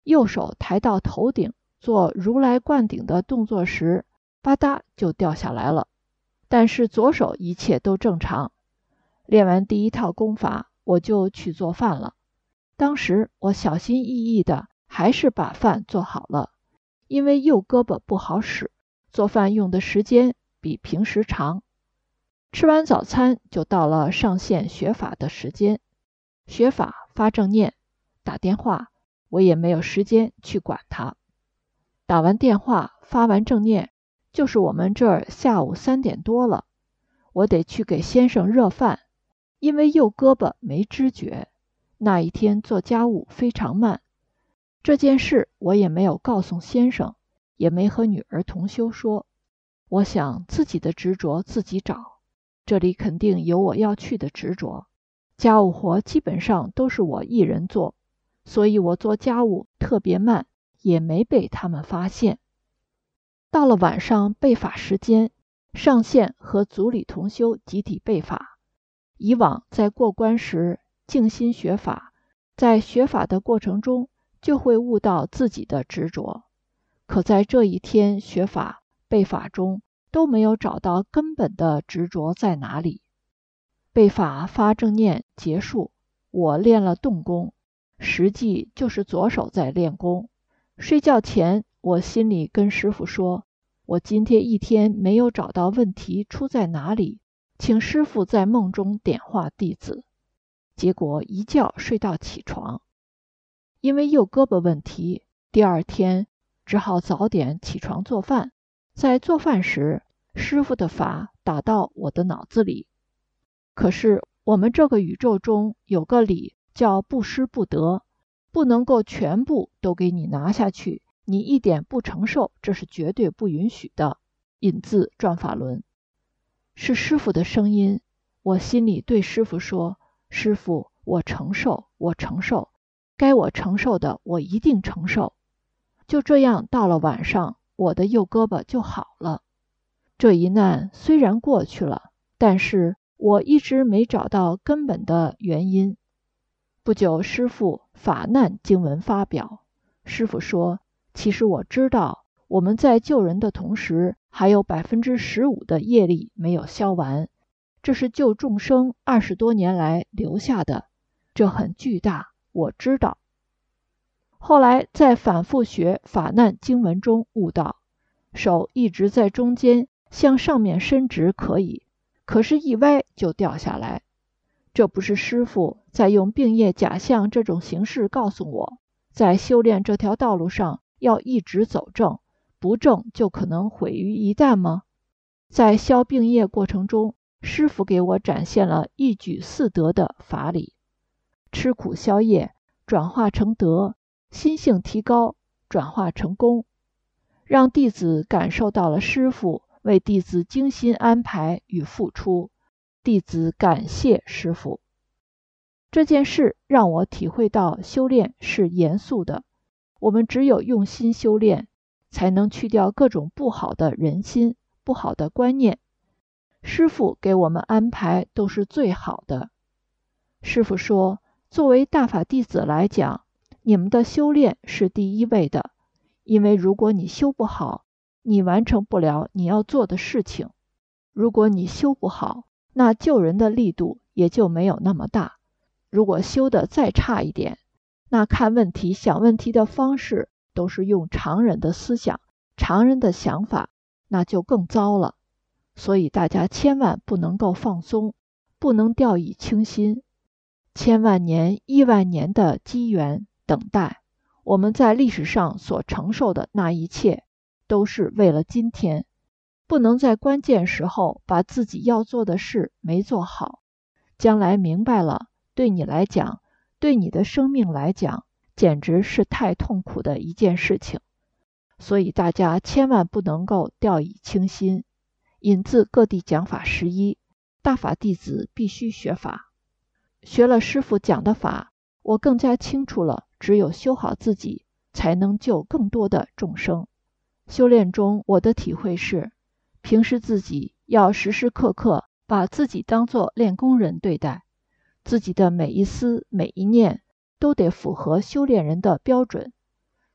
右手抬到头顶做如来灌顶的动作时，吧嗒就掉下来了。但是左手一切都正常。练完第一套功法，我就去做饭了。当时我小心翼翼的还是把饭做好了，因为右胳膊不好使，做饭用的时间比平时长。吃完早餐就到了上线学法的时间，学法发正念，打电话我也没有时间去管它。打完电话发完正念，就是我们这儿下午三点多了，我得去给先生热饭，因为右胳膊没知觉，那一天做家务非常慢。这件事我也没有告诉先生，也没和女儿同修说。我想自己的执着自己找，这里肯定有我要去的执着。家务活基本上都是我一人做，所以我做家务特别慢，也没被他们发现。到了晚上背法时间，上线和组里同修集体背法。以往在过关时静心学法，在学法的过程中就会悟到自己的执着，可在这一天学法背法中都没有找到根本的执着在哪里。背法发正念结束，我练了动功，实际就是左手在练功。睡觉前我心里跟师父说，我今天一天没有找到问题出在哪里，请师父在梦中点化弟子。结果一觉睡到起床，因为右胳膊问题，第二天只好早点起床做饭。在做饭时，师父的法打到我的脑子里。可是我们这个宇宙中有个理叫不失不得，不能够全部都给你拿下去，你一点不承受，这是绝对不允许的。引自转法轮。是师父的声音，我心里对师父说，师父，我承受，我承受，该我承受的我一定承受。就这样到了晚上，我的右胳膊就好了。这一难虽然过去了，但是我一直没找到根本的原因。不久，师父法难经文发表，师父说，其实我知道我们在救人的同时，还有 百分之十五 的业力没有消完，这是救众生二十多年来留下的，这很巨大，我知道。后来在反复学法难经文中悟到，手一直在中间向上面伸直可以，可是一歪就掉下来。这不是师父在用病业假象这种形式告诉我，在修炼这条道路上要一直走正，不正就可能毁于一旦吗？在消病业过程中，师父给我展现了一举四得的法理，吃苦消业转化成德，心性提高转化成功，让弟子感受到了师父为弟子精心安排与付出，弟子感谢师父。这件事让我体会到修炼是严肃的，我们只有用心修炼，才能去掉各种不好的人心、不好的观念。师父给我们安排都是最好的。师父说，作为大法弟子来讲，你们的修炼是第一位的，因为如果你修不好，你完成不了你要做的事情。如果你修不好，那救人的力度也就没有那么大。如果修得再差一点，那看问题、想问题的方式都是用常人的思想、常人的想法，那就更糟了。所以大家千万不能够放松，不能掉以轻心。千万年、亿万年的机缘等待，我们在历史上所承受的那一切，都是为了今天。不能在关键时候把自己要做的事没做好，将来明白了，对你来讲，对你的生命来讲，简直是太痛苦的一件事情。所以大家千万不能够掉以轻心。引自各地讲法十一，大法弟子必须学法。学了师父讲的法，我更加清楚了，只有修好自己，才能救更多的众生。修炼中，我的体会是，平时自己要时时刻刻把自己当作练功人对待，自己的每一思每一念都得符合修炼人的标准。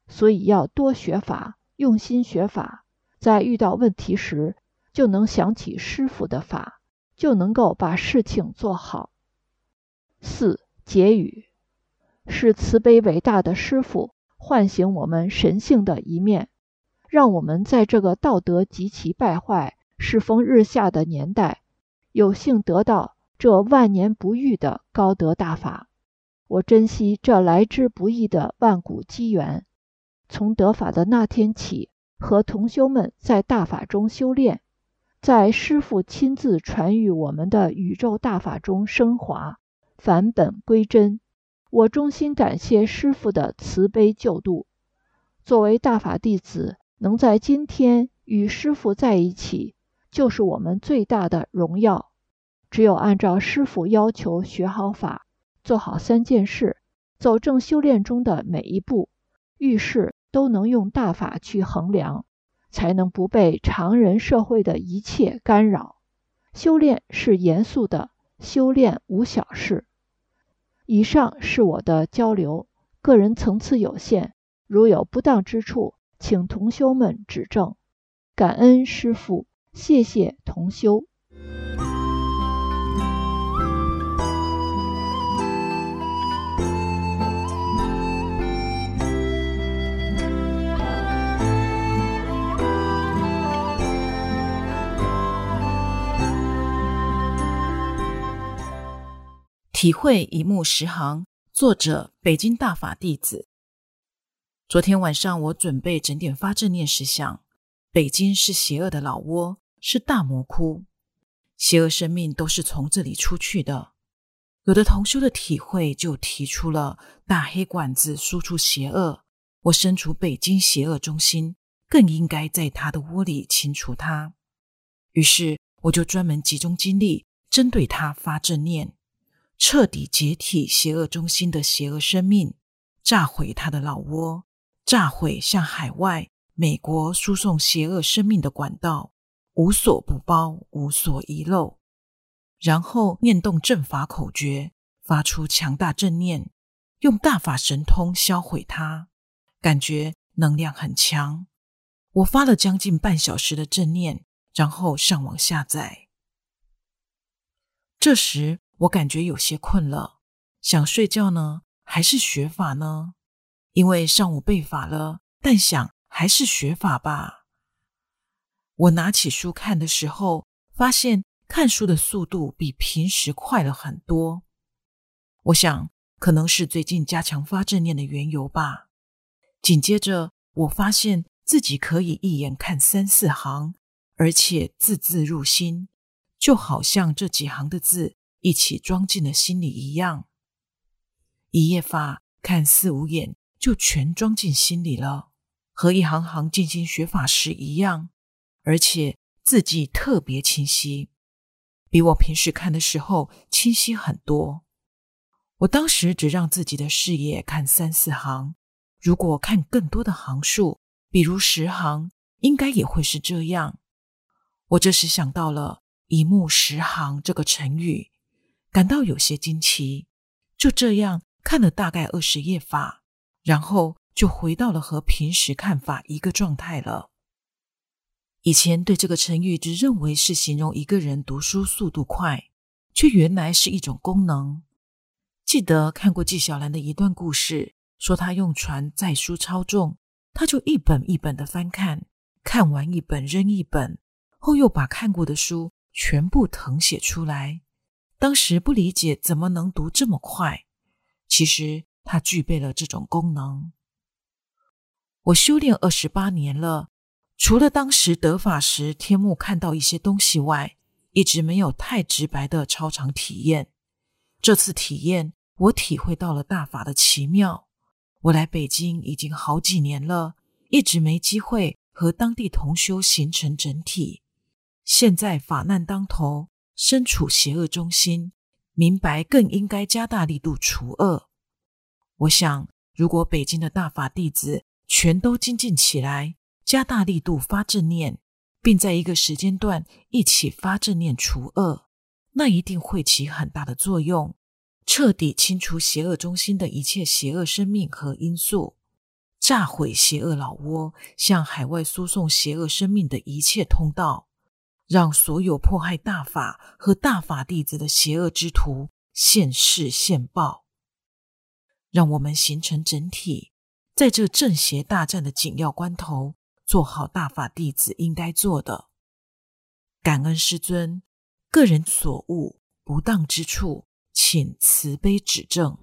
所以要多学法，用心学法，在遇到问题时就能想起师父的法，就能够把事情做好。四、结语是慈悲伟大的师父唤醒我们神性的一面，让我们在这个道德极其败坏、世风日下的年代，有幸得到这万年不遇的高德大法。我珍惜这来之不易的万古机缘，从得法的那天起，和同修们在大法中修炼，在师父亲自传育我们的宇宙大法中升华，返本归真。我衷心感谢师父的慈悲救度。作为大法弟子，能在今天与师父在一起，就是我们最大的荣耀。只有按照师父要求学好法，做好三件事，走正修炼中的每一步，遇事都能用大法去衡量，才能不被常人社会的一切干扰。修炼是严肃的，修炼无小事。以上是我的交流，个人层次有限，如有不当之处，请同修们指正。感恩师父，谢谢同修。 体会一目十行，作者北京大法弟子。昨天晚上我准备整点发正念时想，北京是邪恶的老窝，是大魔窟，邪恶生命都是从这里出去的。有的同修的体会就提出了大黑管子输出邪恶，我身处北京邪恶中心，更应该在他的窝里清除它。于是我就专门集中精力针对他发正念，彻底解体邪恶中心的邪恶生命，炸毁他的老窝，炸毁向海外美国输送邪恶生命的管道，无所不包，无所遗漏。然后念动正法口诀，发出强大正念，用大法神通销毁它，感觉能量很强。我发了将近半小时的正念，然后上网下载。这时我感觉有些困了，想睡觉呢，还是学法呢？因为上午背法了，但想还是学法吧。我拿起书看的时候，发现看书的速度比平时快了很多。我想可能是最近加强发正念的缘由吧。紧接着我发现自己可以一眼看三四行，而且字字入心，就好像这几行的字一起装进了心里一样。一页法看四五眼就全装进心里了，和一行行进行学法时一样，而且字迹特别清晰，比我平时看的时候清晰很多。我当时只让自己的视野看三四行，如果看更多的行数，比如十行，应该也会是这样。我这时想到了一目十行这个成语，感到有些惊奇。就这样看了大概二十页法，然后就回到了和平时看法一个状态了。以前对这个成语只认为是形容一个人读书速度快，却原来是一种功能。记得看过纪晓岚的一段故事，说他用船载书超重，他就一本一本的翻看，看完一本扔一本，后又把看过的书全部誊写出来。当时不理解怎么能读这么快，其实他具备了这种功能。我修炼二十八年了，除了当时得法时天幕看到一些东西外，一直没有太直白的超常体验。这次体验，我体会到了大法的奇妙。我来北京已经好几年了，一直没机会和当地同修形成整体。现在法难当头，身处邪恶中心，明白更应该加大力度除恶。我想，如果北京的大法弟子全都精进起来，加大力度发正念，并在一个时间段一起发正念除恶，那一定会起很大的作用，彻底清除邪恶中心的一切邪恶生命和因素。 炸毁邪恶老窝，向海外输送邪恶生命的一切通道，让所有迫害大法和大法弟子的邪恶之徒现世现报。让我们形成整体，在这正邪大战的紧要关头，做好大法弟子应该做的。感恩师尊，个人所悟不当之处，请慈悲指正。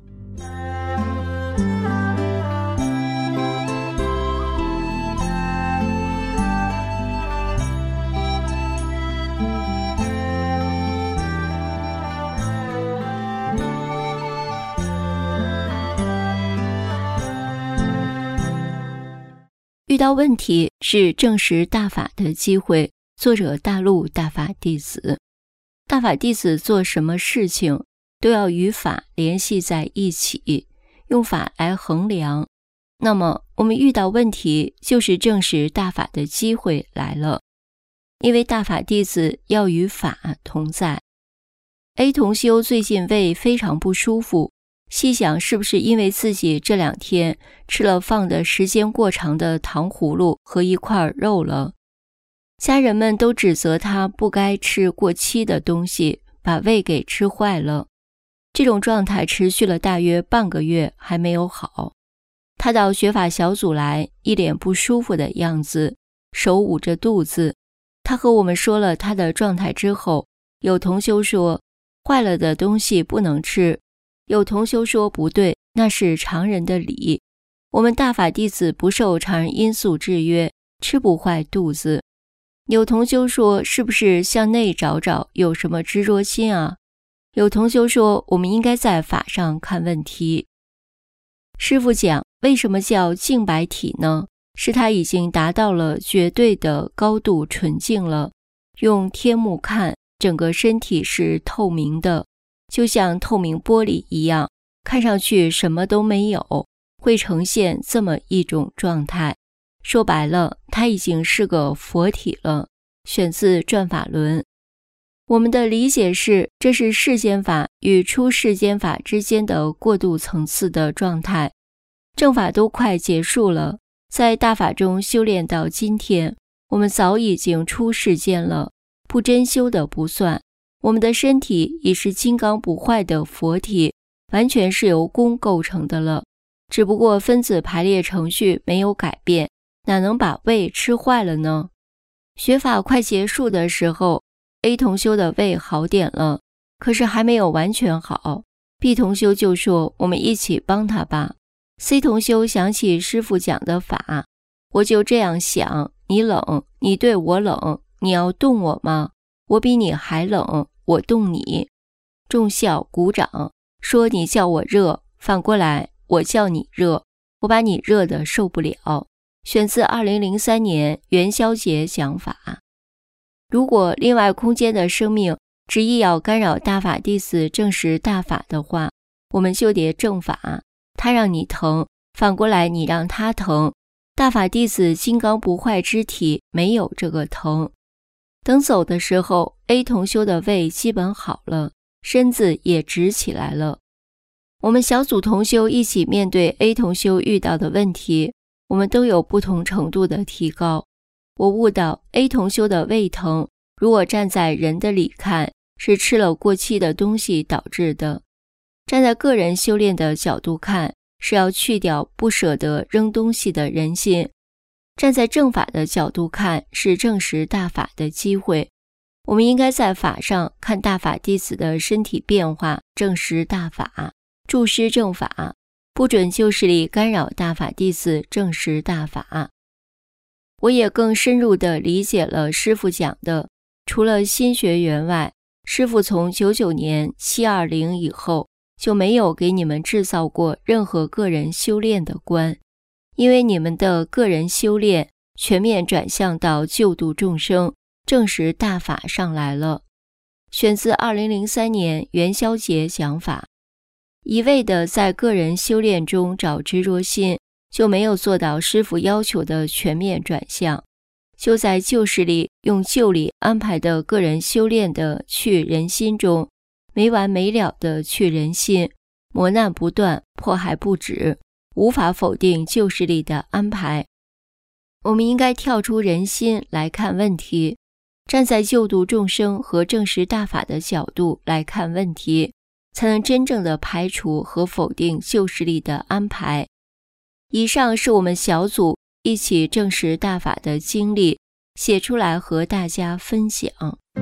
遇到问题是证实大法的机会。作者大陆大法弟子。大法弟子做什么事情都要与法联系在一起，用法来衡量。那么我们遇到问题，就是证实大法的机会来了，因为大法弟子要与法同在。A 同修最近胃非常不舒服，细想是不是因为自己这两天吃了放的时间过长的糖葫芦和一块肉了。家人们都指责他不该吃过期的东西，把胃给吃坏了。这种状态持续了大约半个月还没有好。他到学法小组来，一脸不舒服的样子，手捂着肚子。他和我们说了他的状态之后，有同修说坏了的东西不能吃，有同修说不对，那是常人的理，我们大法弟子不受常人因素制约，吃不坏肚子。有同修说是不是向内找找有什么执着心啊？有同修说我们应该在法上看问题。师父讲为什么叫净白体呢？是他已经达到了绝对的高度纯净了，用天目看整个身体是透明的，就像透明玻璃一样，看上去什么都没有，会呈现这么一种状态。说白了，他已经是个佛体了。选自转法轮。我们的理解是，这是世间法与出世间法之间的过渡层次的状态。正法都快结束了，在大法中修炼到今天，我们早已经出世间了，不真修的不算。我们的身体已是金刚不坏的佛体，完全是由功构成的了，只不过分子排列程序没有改变，哪能把胃吃坏了呢？学法快结束的时候， A 同修的胃好点了，可是还没有完全好。 B 同修就说我们一起帮他吧。 C 同修想起师父讲的法，我就这样想，你冷，你对我冷，你要动我吗？我比你还冷，我动你。众笑鼓掌，说你叫我热，反过来我叫你热，我把你热得受不了。选自二零零三年元宵节讲法。如果另外空间的生命执意要干扰大法弟子证实大法的话，我们就得正法，他让你疼，反过来你让他疼。大法弟子金刚不坏之体没有这个疼。等走的时候， A 同修的胃基本好了，身子也直起来了。我们小组同修一起面对 A 同修遇到的问题，我们都有不同程度的提高。我悟到 A 同修的胃疼，如果站在人的理看，是吃了过期的东西导致的；站在个人修炼的角度看，是要去掉不舍得扔东西的人心；站在正法的角度看，是证实大法的机会。我们应该在法上看大法弟子的身体变化，证实大法，注师正法，不准旧势力干扰大法弟子证实大法。我也更深入地理解了师父讲的，除了新学员外，师父从九九年七二零以后就没有给你们制造过任何个人修炼的观，因为你们的个人修炼全面转向到救度众生，证实大法上来了。选自二零零三年元宵节讲法。一味的在个人修炼中找执着心，就没有做到师父要求的全面转向，就在旧势力用旧理安排的个人修炼的去人心中，没完没了的去人心，磨难不断，迫害不止， 无法否定旧势力的安排。我们应该跳出人心来看问题，站在救度众生和证实大法的角度来看问题，才能真正的排除和否定旧势力的安排。以上是我们小组一起证实大法的经历，写出来和大家分享。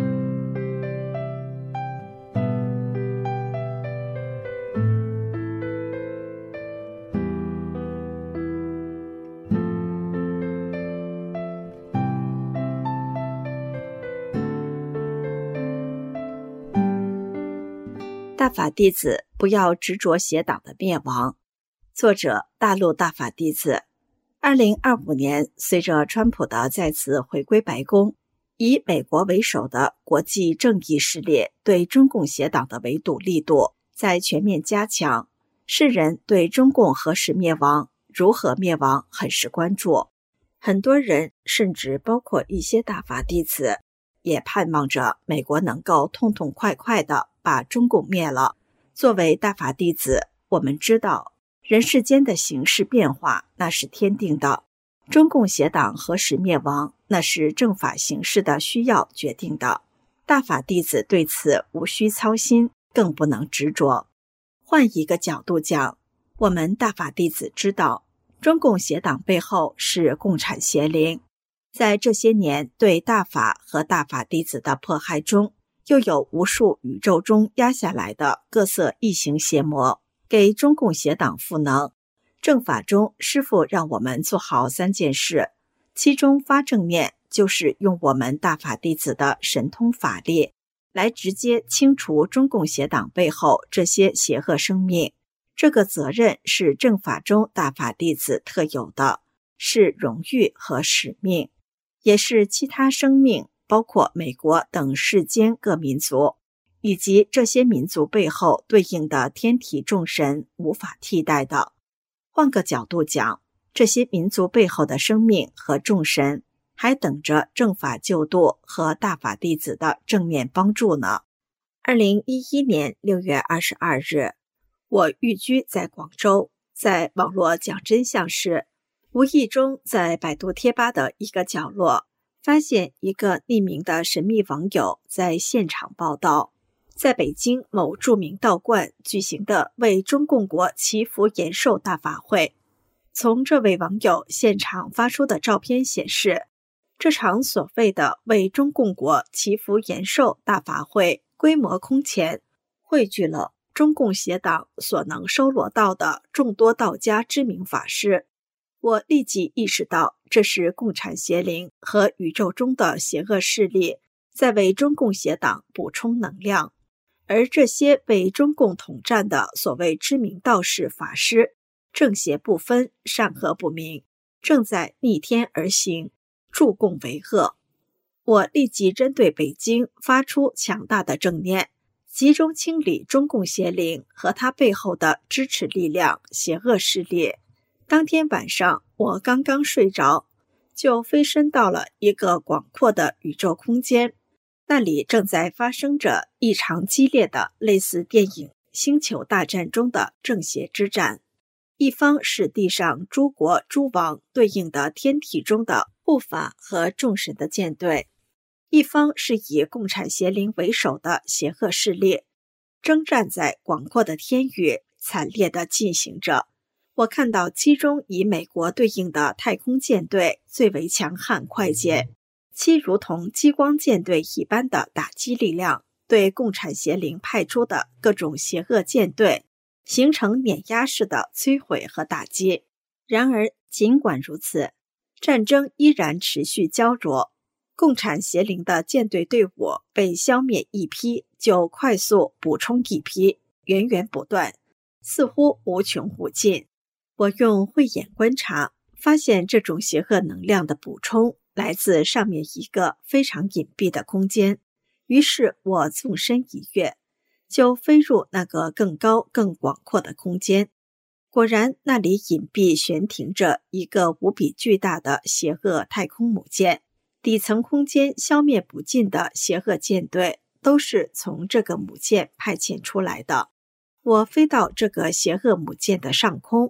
大法弟子不要执着邪党的灭亡。作者：大陆大法弟子。二零二五年，随着川普的再次回归白宫，以美国为首的国际正义势力对中共邪党的围堵力度在全面加强，世人对中共何时灭亡、如何灭亡很是关注。很多人，甚至包括一些大法弟子，也盼望着美国能够痛痛快快地把中共灭了。作为大法弟子，我们知道人世间的形势变化那是天定的，中共邪党何时灭亡，那是正法形势的需要决定的。大法弟子对此无需操心，更不能执着。换一个角度讲，我们大法弟子知道，中共邪党背后是共产邪灵，在这些年对大法和大法弟子的迫害中，又有无数宇宙中压下来的各色异形邪魔给中共邪党赋能。正法中师父让我们做好三件事，其中发正念就是用我们大法弟子的神通法力来直接清除中共邪党背后这些邪恶生命。这个责任是正法中大法弟子特有的，是荣誉和使命，也是其他生命包括美国等世间各民族以及这些民族背后对应的天体众神无法替代的。换个角度讲，这些民族背后的生命和众神还等着正法救度和大法弟子的正面帮助呢。二零一一年六月二十二日，我寓居在广州，在网络讲真相时，无意中在百度贴吧的一个角落发现一个匿名的神秘网友在现场报道，在北京某著名道观举行的为中共国祈福延寿大法会。从这位网友现场发出的照片显示，这场所谓的为中共国祈福延寿大法会规模空前，汇聚了中共邪党所能收罗到的众多道家知名法师。我立即意识到，这是共产邪灵和宇宙中的邪恶势力在为中共邪党补充能量，而这些被中共统战的所谓知名道士法师，正邪不分，善恶不明，正在逆天而行，助共为恶。我立即针对北京发出强大的正念，集中清理中共邪灵和他背后的支持力量邪恶势力。当天晚上，我刚刚睡着，就飞身到了一个广阔的宇宙空间，那里正在发生着异常激烈的类似电影《星球大战》中的正邪之战。一方是地上诸国诸王对应的天体中的护法和众神的舰队，一方是以共产邪灵为首的邪恶势力，征战在广阔的天域，惨烈地进行着。我看到其中以美国对应的太空舰队最为强悍快捷，其如同激光舰队一般的打击力量，对共产邪灵派出的各种邪恶舰队形成碾压式的摧毁和打击。然而尽管如此，战争依然持续焦灼，共产邪灵的舰队队伍被消灭一批就快速补充一批，源源不断，似乎无穷无尽。我用慧眼观察，发现这种邪恶能量的补充来自上面一个非常隐蔽的空间，于是我纵身一跃，就飞入那个更高更广阔的空间。果然，那里隐蔽悬停着一个无比巨大的邪恶太空母舰，底层空间消灭不尽的邪恶舰队都是从这个母舰派遣出来的。我飞到这个邪恶母舰的上空，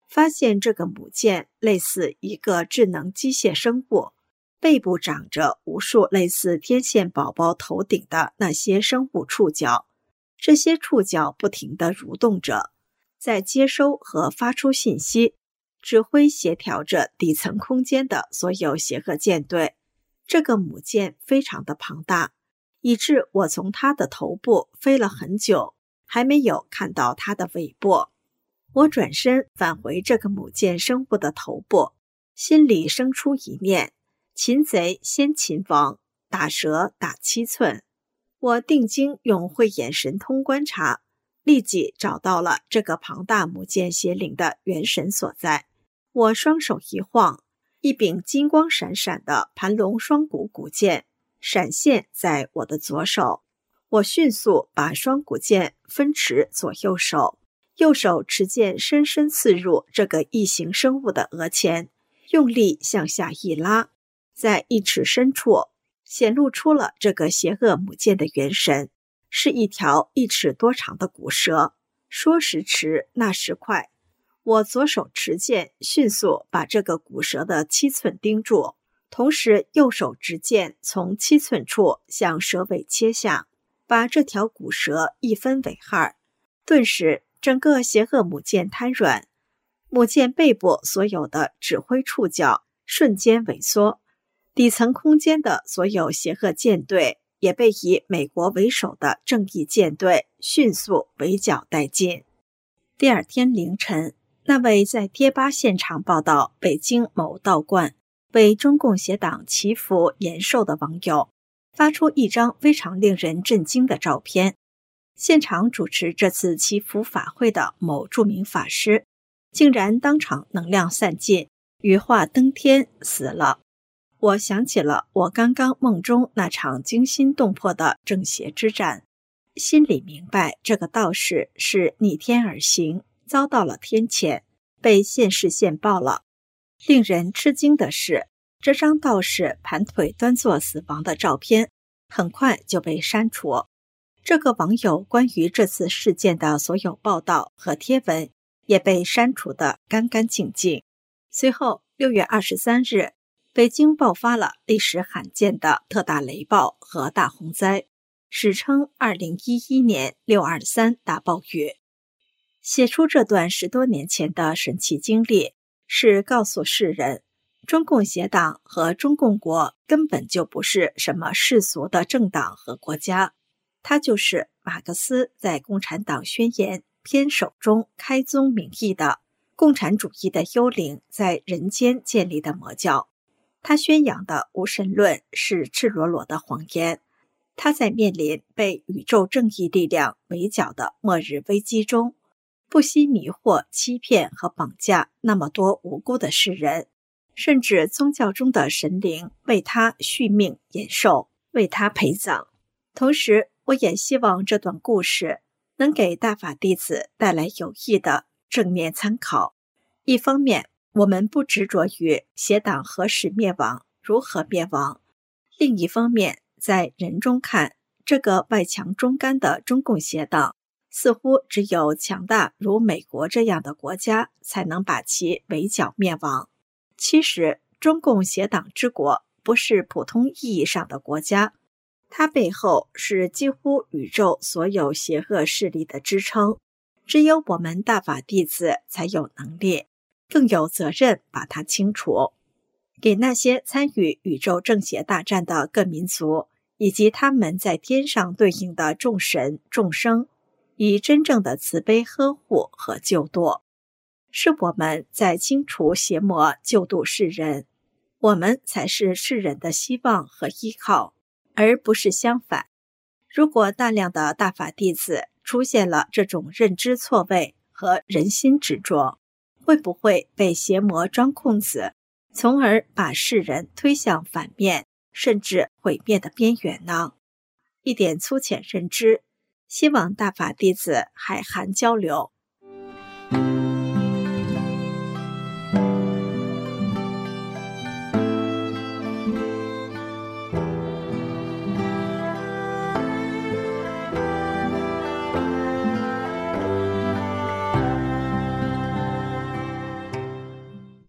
发现这个母舰类似一个智能机械生物，背部长着无数类似天线宝宝头顶的那些生物触角，这些触角不停地蠕动着，在接收和发出信息，指挥协调着底层空间的所有协和舰队。这个母舰非常的庞大，以致我从它的头部飞了很久，还没有看到它的尾部。我转身返回这个母舰生物的头部，心里生出一念：擒贼先擒王，打蛇打七寸。我定睛用慧眼神通观察，立即找到了这个庞大母舰邪灵的元神所在。我双手一晃，一柄金光闪闪的盘龙双股古剑闪现在我的左手。我迅速把双股剑分持左右手，右手持剑深深刺入这个异形生物的额前，用力向下一拉，在一尺深处显露出了这个邪恶母舰的元神，是一条一尺多长的古蛇。说时迟，那时快，我左手持剑，迅速把这个古蛇的七寸钉住，同时右手执剑从七寸处向蛇尾切下，把这条古蛇一分为二。顿时整个邪恶母舰瘫软，母舰背部所有的指挥触角瞬间萎缩，底层空间的所有邪恶舰队也被以美国为首的正义舰队迅速围剿殆尽。第二天凌晨，那位在贴吧现场报道北京某道观为中共协党祈福延寿的网友发出一张非常令人震惊的照片。现场主持这次祈福法会的某著名法师竟然当场能量散尽，羽化登天死了。我想起了我刚刚梦中那场惊心动魄的正邪之战，心里明白这个道士是逆天而行，遭到了天谴，被现世现报了。令人吃惊的是，这张道士盘腿端坐死亡的照片很快就被删除。这个网友关于这次事件的所有报道和贴文也被删除得干干净净。随后六月二十三日，北京爆发了历史罕见的特大雷暴和大洪灾，史称二零一一年六二三大暴雨。写出这段十多年前的神奇经历，是告诉世人，中共协党和中共国根本就不是什么世俗的政党和国家，它就是马克思在《共产党宣言》篇首中开宗明义的共产主义的幽灵在人间建立的魔教。他宣扬的无神论是赤裸裸的谎言。他在面临被宇宙正义力量围剿的末日危机中，不惜迷惑、欺骗和绑架那么多无辜的世人，甚至宗教中的神灵为他续命延寿，为他陪葬。同时，我也希望这段故事能给大法弟子带来有益的正面参考。一方面，我们不执着于邪党何时灭亡、如何灭亡；另一方面，在人中看，这个外强中干的中共邪党，似乎只有强大如美国这样的国家才能把其围剿灭亡。其实，中共邪党之国不是普通意义上的国家，它背后是几乎宇宙所有邪恶势力的支撑，只有我们大法弟子才有能力，更有责任把它清除，给那些参与宇宙正邪大战的各民族以及他们在天上对应的众神众生，以真正的慈悲呵护和救度。是我们在清除邪魔救度世人，我们才是世人的希望和依靠，而不是相反。如果大量的大法弟子出现了这种认知错位和人心执着，会不会被邪魔装空子，从而把世人推向反面甚至毁灭的边缘呢？一点粗浅认知，希望大法弟子海涵交流。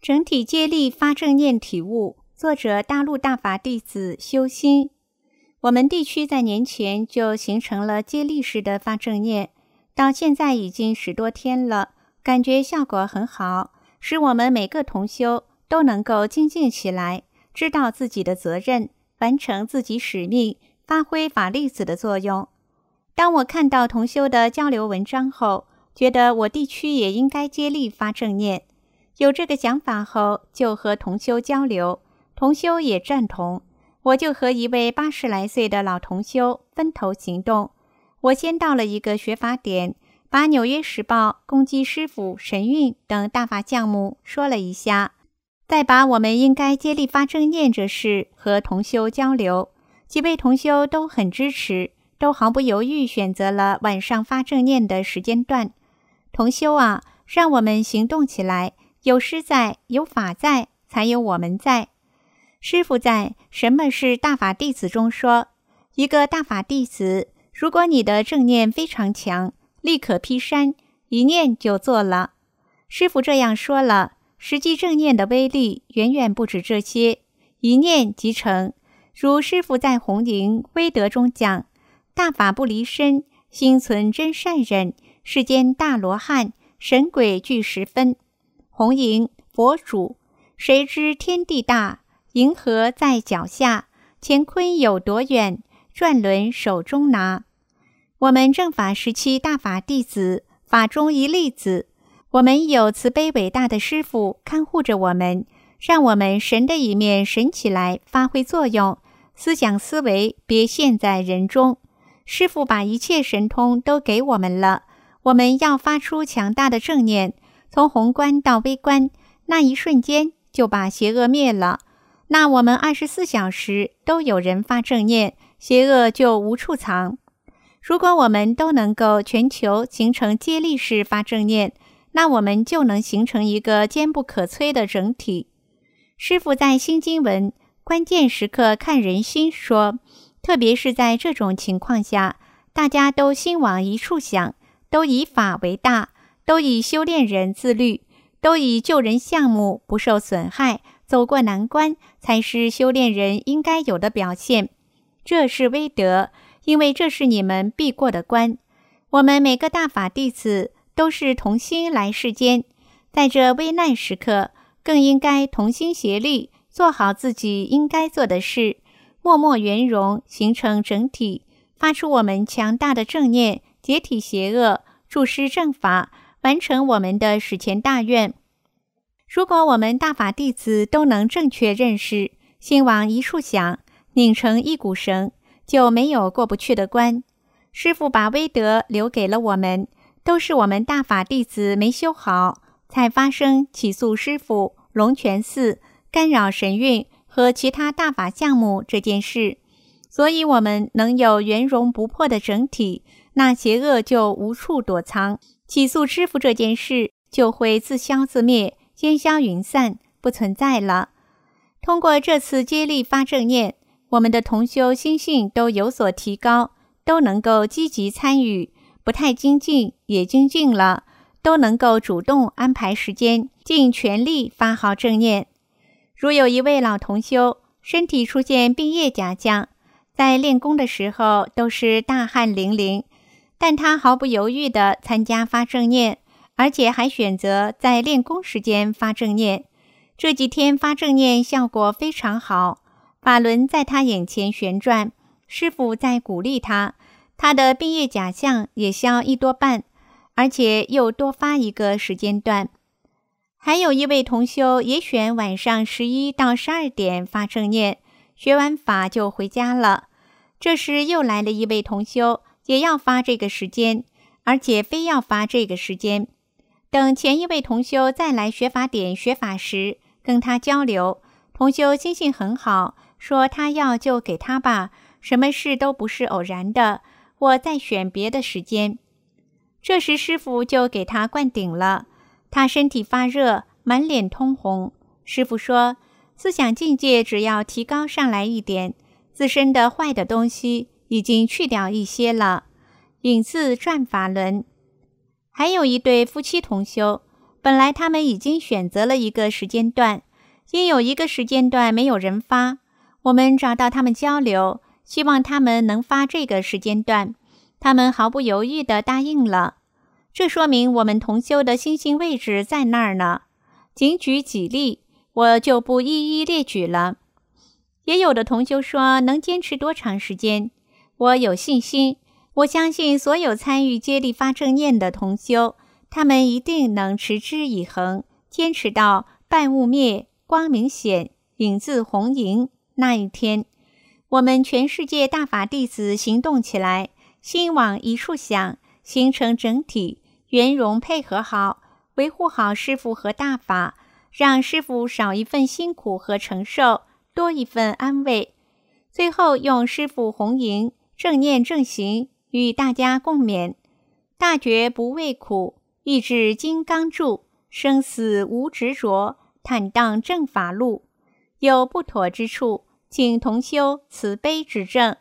整体接力发正念体悟，作者大陆大法弟子修心。我们地区在年前就形成了接力式的发正念，到现在已经十多天了，感觉效果很好，使我们每个同修都能够精进起来，知道自己的责任，完成自己使命，发挥法粒子的作用。当我看到同修的交流文章后，觉得我地区也应该接力发正念。有这个想法后，就和同修交流，同修也赞同。我就和一位八十来岁的老同修分头行动。我先到了一个学法点，把《纽约时报》、公鸡师傅、神韵等大法项目说了一下，再把我们应该接力发正念这事和同修交流。几位同修都很支持，都毫不犹豫选择了晚上发正念的时间段。同修啊，让我们行动起来，有师在，有法在，才有我们在。师父在《什么是大法弟子》中说，一个大法弟子，如果你的正念非常强，立可劈山，一念就做了。师父这样说了，实际正念的威力远远不止这些，一念即成。如师父在红营威德中讲，大法不离身，心存真善忍，世间大罗汉，神鬼俱十分。红营佛主，谁知天地大，银河在脚下，乾坤有多远，转轮手中拿。我们正法时期大法弟子，法中一粒子，我们有慈悲伟大的师父看护着我们，让我们神的一面神起来发挥作用，思想思维别陷在人中。师父把一切神通都给我们了，我们要发出强大的正念，从宏观到微观，那一瞬间就把邪恶灭了。那我们二十四小时都有人发正念，邪恶就无处藏。如果我们都能够全球形成接力式发正念，那我们就能形成一个坚不可摧的整体。师父在新经文关键时刻看人心说，特别是在这种情况下，大家都心往一处想，都以法为大，都以修炼人自律，都以救人项目不受损害，走过难关，才是修炼人应该有的表现。这是威德，因为这是你们必过的关。我们每个大法弟子都是同心来世间，在这危难时刻，更应该同心协力，做好自己应该做的事，默默圆融，形成整体，发出我们强大的正念，解体邪恶，注施正法，完成我们的史前大愿。如果我们大法弟子都能正确认识，心往一处想，拧成一股绳，就没有过不去的关。师父把威德留给了我们，都是我们大法弟子没修好，才发生起诉师父、龙泉寺、干扰神韵和其他大法项目这件事。所以我们能有圆融不破的整体，那邪恶就无处躲藏，起诉师父这件事就会自消自灭，烟消云散，不存在了。通过这次接力发正念，我们的同修心性都有所提高，都能够积极参与，不太精进也精进了，都能够主动安排时间，尽全力发好正念。如有一位老同修身体出现病业假象，在练功的时候都是大汗淋漓，但他毫不犹豫地参加发正念，而且还选择在练功时间发正念。这几天发正念效果非常好，法轮在他眼前旋转，师父在鼓励他，他的病业假象也消一多半，而且又多发一个时间段。还有一位同修也选晚上十一到十二点发正念，学完法就回家了。这时又来了一位同修，也要发这个时间，而且非要发这个时间。等前一位同修再来学法点学法时，跟他交流，同修心性很好，说他要就给他吧，什么事都不是偶然的，我再选别的时间。这时师父就给他灌顶了，他身体发热，满脸通红。师父说，思想境界只要提高上来一点，自身的坏的东西已经去掉一些了。引自转法轮。还有一对夫妻同修， 本来他们已经选择了一个时间段，因有一个时间段没有人发，我们找到他们交流，希望他们能发这个时间段，他们毫不犹豫地答应了。这说明我们同修的星星位置在那儿呢。仅举几例，我就不一一列举了。也有的同修说能坚持多长时间，我有信心，我相信所有参与接力发正念的同修，他们一定能持之以恒，坚持到半雾灭，光明显，影自红盈那一天。我们全世界大法弟子行动起来，心往一处想，形成整体，圆融配合好，维护好师父和大法，让师父少一份辛苦和承受，多一份安慰。最后用师父弘迎，正念正行，与大家共勉。大觉不畏苦，意志金刚柱，生死无执着，坦荡正法路。有不妥之处，请同修慈悲指正。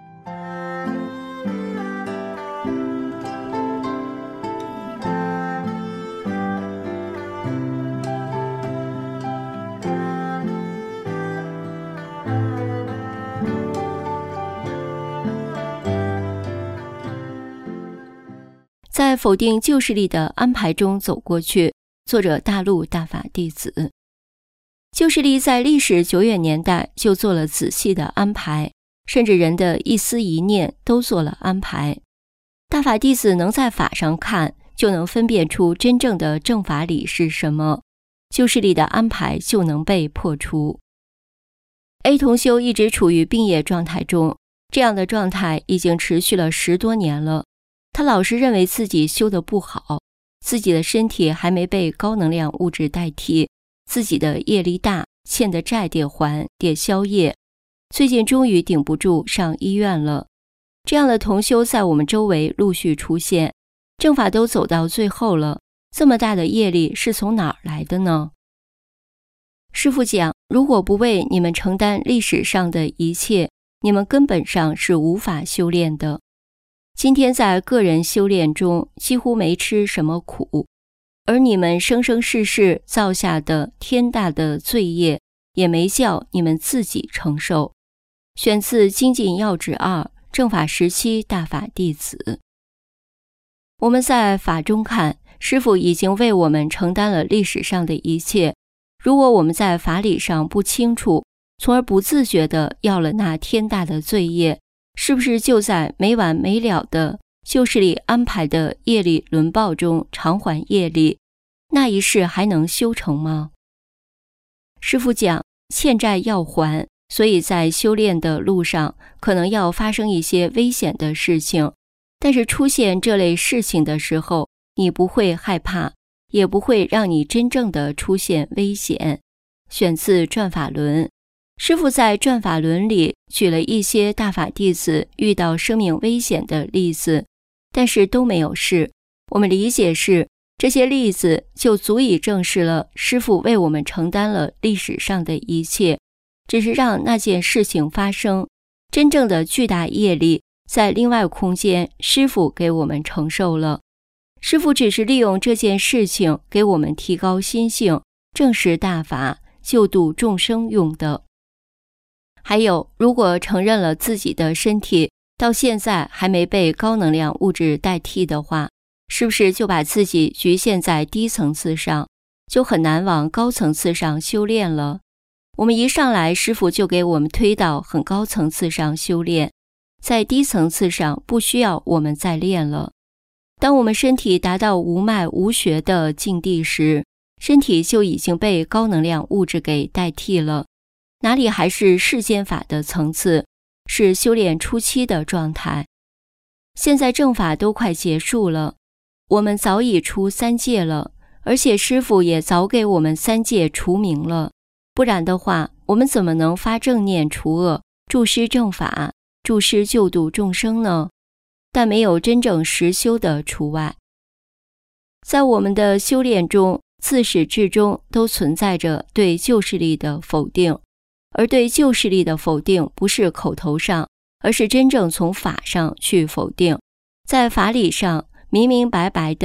在否定旧势力的安排中走过去。作者大陆大法弟子。旧势力在历史久远年代就做了仔细的安排，甚至人的一思一念都做了安排。大法弟子能在法上看，就能分辨出真正的正法理是什么，旧势力的安排就能被破除。A 同修一直处于病业状态中，这样的状态已经持续了十多年了。他老是认为自己修得不好，自己的身体还没被高能量物质代替，自己的业力大，欠的债得还，得消业。最近终于顶不住，上医院了。这样的同修在我们周围陆续出现，正法都走到最后了，这么大的业力是从哪儿来的呢？师父讲，如果不为你们承担历史上的一切，你们根本上是无法修炼的。今天在个人修炼中几乎没吃什么苦，而你们生生世世造下的天大的罪业也没叫你们自己承受。选自《精进要旨二》，正法时期大法弟子。我们在法中看，师父已经为我们承担了历史上的一切。如果我们在法理上不清楚，从而不自觉地要了那天大的罪业，是不是就在没完没了的旧势力安排的业力轮报中偿还业力？那一世还能修成吗？师父讲，欠债要还，所以在修炼的路上可能要发生一些危险的事情，但是出现这类事情的时候，你不会害怕，也不会让你真正的出现危险。选自转法轮。师父在转法轮里举了一些大法弟子遇到生命危险的例子，但是都没有事。我们理解是，这些例子就足以证实了师父为我们承担了历史上的一切，只是让那件事情发生。真正的巨大业力在另外空间，师父给我们承受了。师父只是利用这件事情给我们提高心性，证实大法，救度众生用的。还有，如果承认了自己的身体到现在还没被高能量物质代替的话，是不是就把自己局限在低层次上，就很难往高层次上修炼了？我们一上来，师父就给我们推到很高层次上修炼，在低层次上不需要我们再练了。当我们身体达到无脉无穴的境地时，身体就已经被高能量物质给代替了，哪里还是世间法的层次，是修炼初期的状态。现在正法都快结束了，我们早已出三界了，而且师父也早给我们三界除名了，不然的话，我们怎么能发正念除恶，助施正法，助施救度众生呢？但没有真正实修的除外。在我们的修炼中，自始至终都存在着对旧势力的否定，而对旧势力的否定不是口头上，而是真正从法上去否定，在法理上明明白白的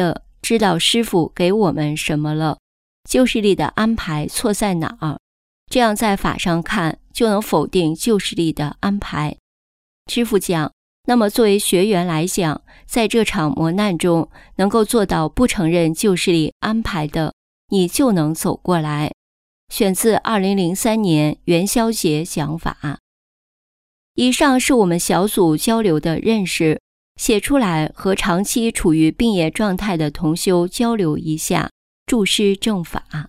知道师父给我们什么了，旧势力的安排错在哪儿，这样在法上看就能否定旧势力的安排。师父讲，那么作为学员来讲，在这场磨难中能够做到不承认旧势力安排的，你就能走过来。选自二零零三年元宵节讲法。以上是我们小组交流的认识，写出来和长期处于病业状态的同修交流一下，注释正法。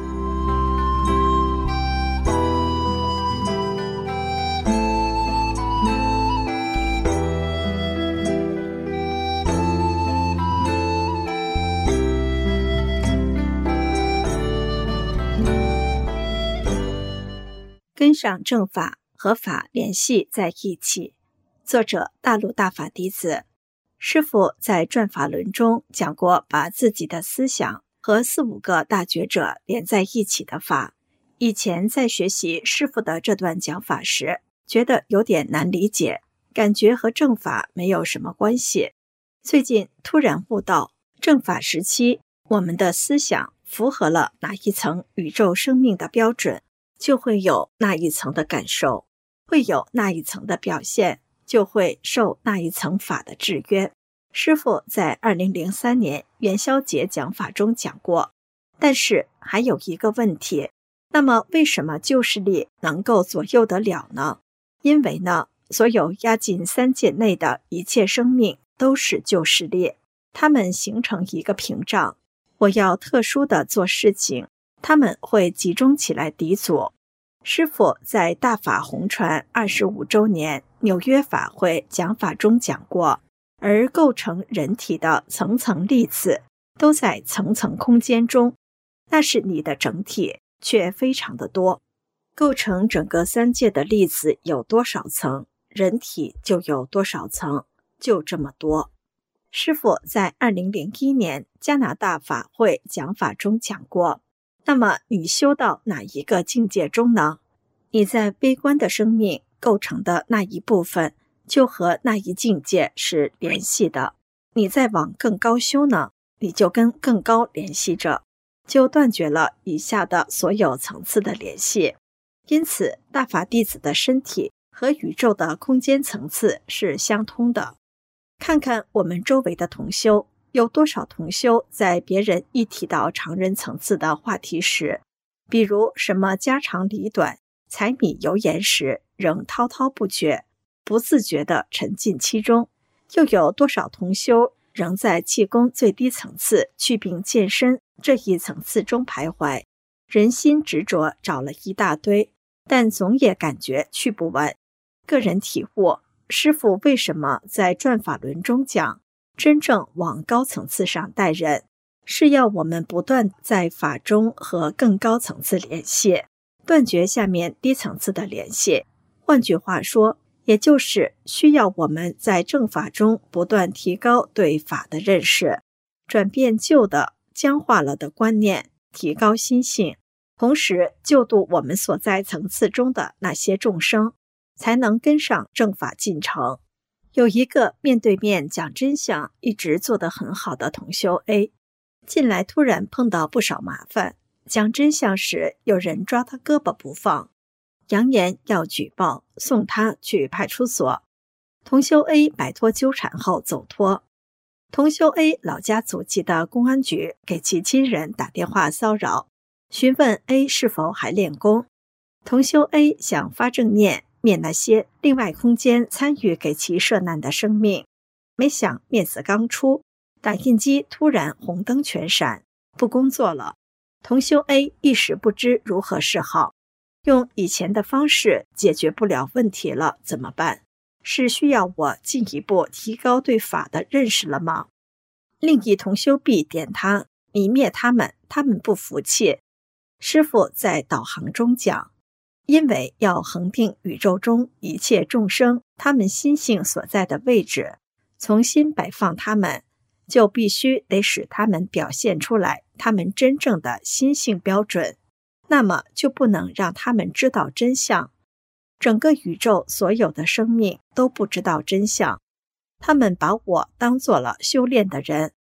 跟上正法和法联系在一起。作者大陆大法弟子。师父在转法轮中讲过，把自己的思想和四五个大觉者连在一起的法。以前在学习师父的这段讲法时，觉得有点难理解，感觉和正法没有什么关系。最近突然悟到，正法时期我们的思想符合了哪一层宇宙生命的标准，就会有那一层的感受，会有那一层的表现，就会受那一层法的制约。师父在二零零三年元宵节讲法中讲过，但是还有一个问题，那么为什么旧势力能够左右得了呢？因为呢，所有压进三界内的一切生命都是旧势力，它们形成一个屏障，我要特殊的做事情，他们会集中起来抵阻。师父在大法红传二十五周年纽约法会讲法中讲过，而构成人体的层层粒子都在层层空间中，那是你的整体，却非常的多。构成整个三界的粒子有多少层，人体就有多少层，就这么多。师父在二零零一年加拿大法会讲法中讲过，那么你修到哪一个境界中呢？你在微观的生命构成的那一部分，就和那一境界是联系的。你再往更高修呢，你就跟更高联系着，就断绝了以下的所有层次的联系。因此，大法弟子的身体和宇宙的空间层次是相通的。看看我们周围的同修，有多少同修在别人一提到常人层次的话题时，比如什么家长里短、柴米油盐时，仍滔滔不绝，不自觉地沉浸其中；又有多少同修仍在气功最低层次祛病健身这一层次中徘徊，人心执着找了一大堆，但总也感觉去不完。个人体悟，师父为什么在转法轮中讲真正往高层次上带人，是要我们不断在法中和更高层次联系，断绝下面低层次的联系。换句话说，也就是需要我们在正法中不断提高对法的认识，转变旧的僵化了的观念，提高心性，同时救度我们所在层次中的那些众生，才能跟上正法进程。有一个面对面讲真相一直做得很好的同修 A， 近来突然碰到不少麻烦，讲真相时有人抓他胳膊不放，扬言要举报，送他去派出所。同修 A 摆脱纠缠后走脱。同修 A 老家祖籍的公安局给其亲人打电话骚扰，询问 A 是否还练功。同修 A 想发正念，灭那些另外空间参与给其设难的生命，没想面子刚出，打印机突然红灯全闪，不工作了。同修 A 一时不知如何是好，用以前的方式解决不了问题了，怎么办？是需要我进一步提高对法的认识了吗？另一同修 B 点他，你灭他们，他们不服气。师父在导航中讲，因为要恒定宇宙中一切众生他们心性所在的位置，重新摆放他们，就必须得使他们表现出来他们真正的心性标准，那么就不能让他们知道真相。整个宇宙所有的生命都不知道真相，他们把我当做了修炼的人，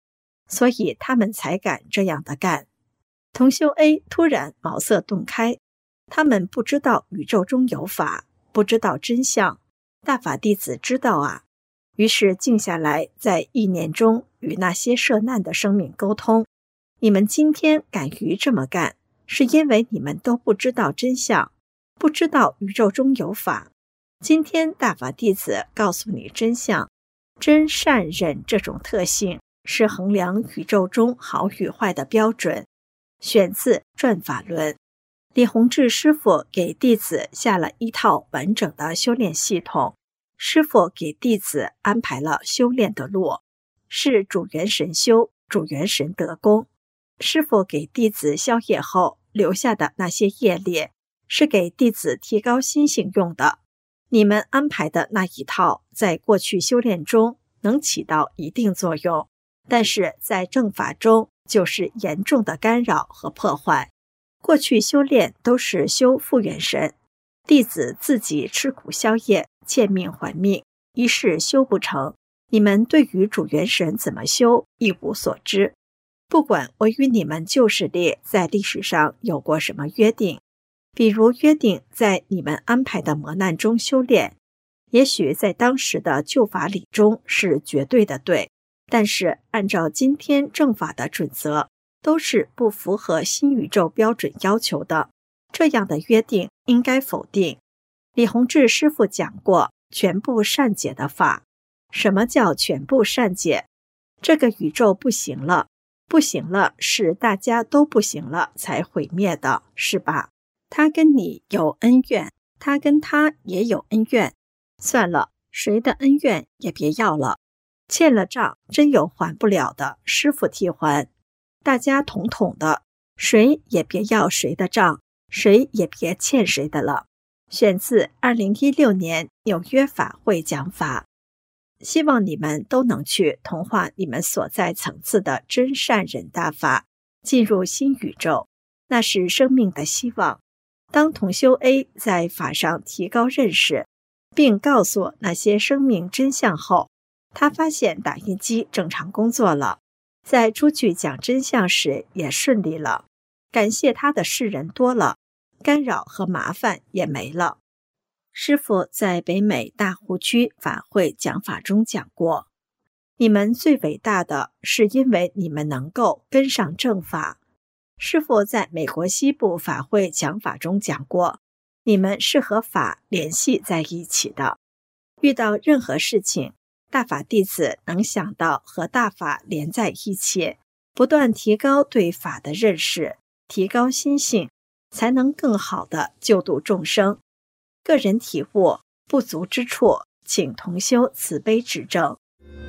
所以他们才敢这样的干。同修 A 突然茅塞顿开，他们不知道宇宙中有法，不知道真相，大法弟子知道啊。于是静下来，在意念中与那些涉难的生命沟通。你们今天敢于这么干，是因为你们都不知道真相，不知道宇宙中有法。今天大法弟子告诉你真相，真善忍这种特性是衡量宇宙中好与坏的标准。选自《转法轮》，李洪志师父给弟子下了一套完整的修炼系统，师父给弟子安排了修炼的路，是主元神修，主元神得功。师父给弟子消业后留下的那些业力，是给弟子提高心性用的。你们安排的那一套，在过去修炼中能起到一定作用，但是在正法中就是严重的干扰和破坏。过去修炼都是修复元神，弟子自己吃苦消业，欠命还命，一世修不成。你们对于主元神怎么修一无所知。不管我与你们旧势力在历史上有过什么约定，比如约定在你们安排的磨难中修炼，也许在当时的旧法理中是绝对的对，但是按照今天正法的准则，都是不符合新宇宙标准要求的。这样的约定应该否定。李洪志师父讲过全部善解的法。什么叫全部善解？这个宇宙不行了，不行了是大家都不行了才毁灭的，是吧？他跟你有恩怨，他跟他也有恩怨，算了，谁的恩怨也别要了。欠了账真有还不了的，师父替还。大家统统的，谁也别要谁的账，谁也别欠谁的了。选自二零一六年纽约法会讲法。希望你们都能去同化你们所在层次的真善忍大法，进入新宇宙，那是生命的希望。当同修 A 在法上提高认识，并告诉那些生命真相后，他发现打印机正常工作了，在出去讲真相时也顺利了，感谢他的世人多了，干扰和麻烦也没了。师父在北美大湖区法会讲法中讲过，你们最伟大的是因为你们能够跟上正法。师父在美国西部法会讲法中讲过，你们是和法联系在一起的。遇到任何事情，大法弟子能想到和大法连在一起，不断提高对法的认识，提高心性，才能更好地救度众生。个人体悟不足之处，请同修慈悲指正。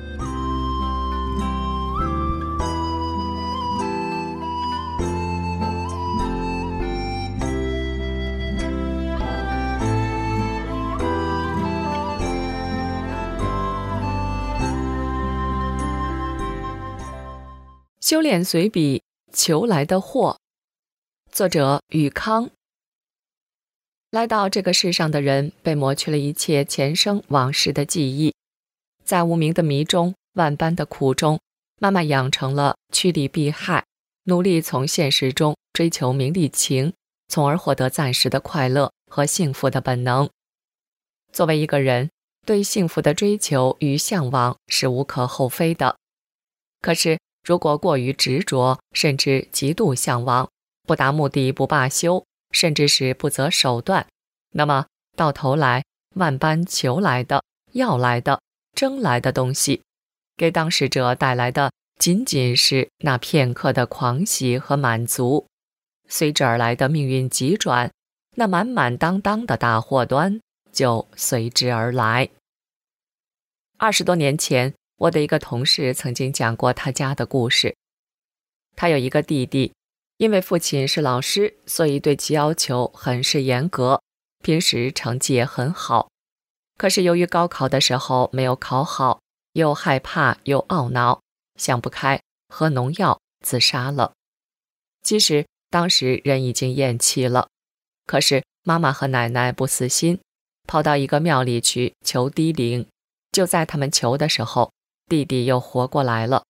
修炼随笔，求来的祸。作者宇康。来到这个世上的人，被磨去了一切前生往事的记忆，在无名的迷中，万般的苦中，慢慢养成了趋利避害，努力从现实中追求名利情，从而获得暂时的快乐和幸福的本能。作为一个人，对幸福的追求与向往是无可厚非的。可是，如果过于执着，甚至极度向往，不达目的不罢休，甚至是不择手段，那么到头来，万般求来的、要来的、争来的东西，给当事者带来的仅仅是那片刻的狂喜和满足，随之而来的命运急转，那满满当当的大祸端就随之而来。二十多年前，我的一个同事曾经讲过他家的故事。他有一个弟弟，因为父亲是老师，所以对其要求很是严格，平时成绩也很好。可是由于高考的时候没有考好，又害怕又懊恼，想不开，喝农药自杀了。其实当时人已经咽气了，可是妈妈和奶奶不死心，跑到一个庙里去求低灵。就在他们求的时候，弟弟又活过来了。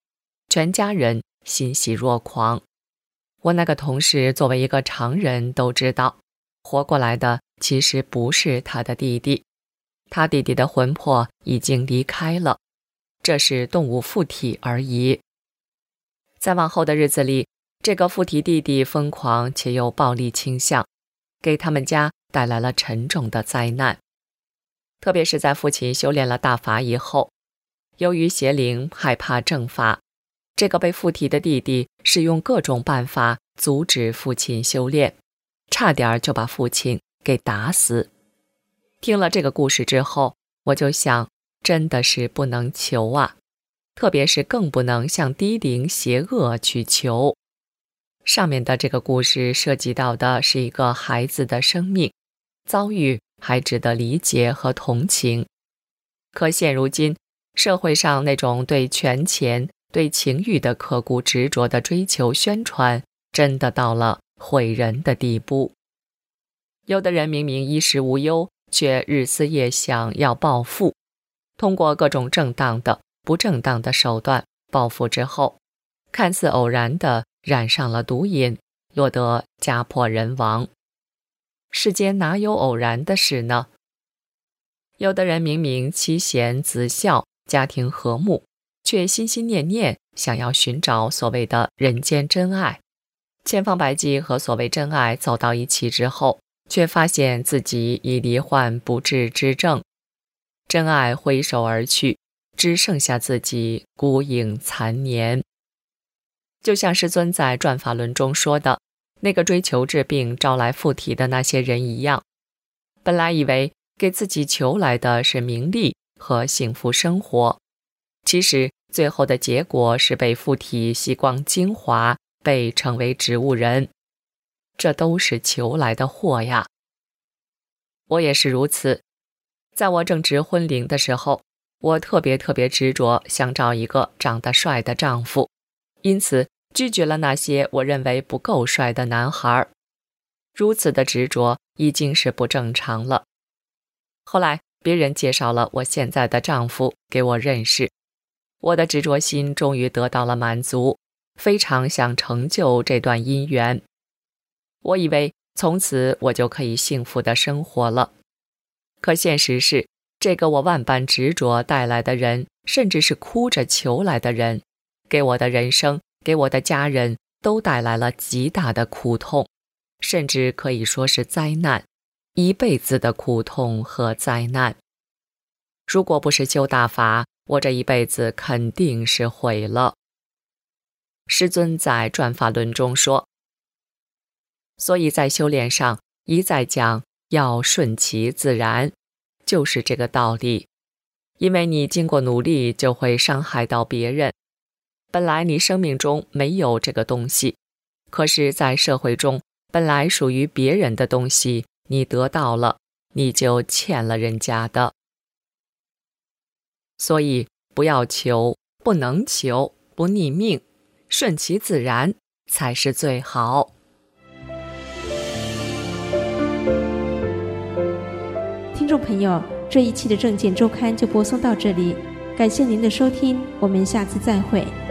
全家人欣喜若狂。我那个同事作为一个常人都知道，活过来的其实不是他的弟弟，他弟弟的魂魄已经离开了，这是动物附体而已。在往后的日子里，这个附体弟弟疯狂且有暴力倾向，给他们家带来了沉重的灾难。特别是在父亲修炼了大法以后，由于邪灵害怕正法，这个被附体的弟弟使用各种办法阻止父亲修炼，差点就把父亲给打死。听了这个故事之后，我就想，真的是不能求啊，特别是更不能向低灵邪恶去求。上面的这个故事涉及到的是一个孩子的生命遭遇，还值得理解和同情。可现如今社会上那种对权钱、对情欲的刻骨执着的追求宣传，真的到了毁人的地步。有的人明明衣食无忧，却日思夜想要暴富，通过各种正当的、不正当的手段暴富之后，看似偶然地染上了毒瘾，落得家破人亡。世间哪有偶然的事呢？有的人明明妻贤子孝，家庭和睦，却心心念念想要寻找所谓的人间真爱，千方百计和所谓真爱走到一起之后，却发现自己已罹患不治之症，真爱挥手而去，只剩下自己孤影残年。就像师尊在转法轮中说的，那个追求治病招来附体的那些人一样，本来以为给自己求来的是名利和幸福生活，其实最后的结果是被附体吸光精华，被称为植物人，这都是求来的祸呀。我也是如此，在我正值婚龄的时候，我特别特别执着想找一个长得帅的丈夫，因此拒绝了那些我认为不够帅的男孩。如此的执着已经是不正常了。后来别人介绍了我现在的丈夫给我认识，我的执着心终于得到了满足，非常想成就这段姻缘。我以为从此我就可以幸福的生活了，可现实是，这个我万般执着带来的人，甚至是哭着求来的人，给我的人生，给我的家人都带来了极大的苦痛，甚至可以说是灾难，一辈子的苦痛和灾难。如果不是修大法，我这一辈子肯定是毁了。师尊在转法轮中说，所以在修炼上一再讲要顺其自然，就是这个道理。因为你经过努力就会伤害到别人，本来你生命中没有这个东西，可是在社会中本来属于别人的东西，你得到了，你就欠了人家的。所以不要求，不能求，不逆命，顺其自然才是最好。 听众朋友，这一期的证件周刊就播送到这里，感谢您的收听，我们下次再会。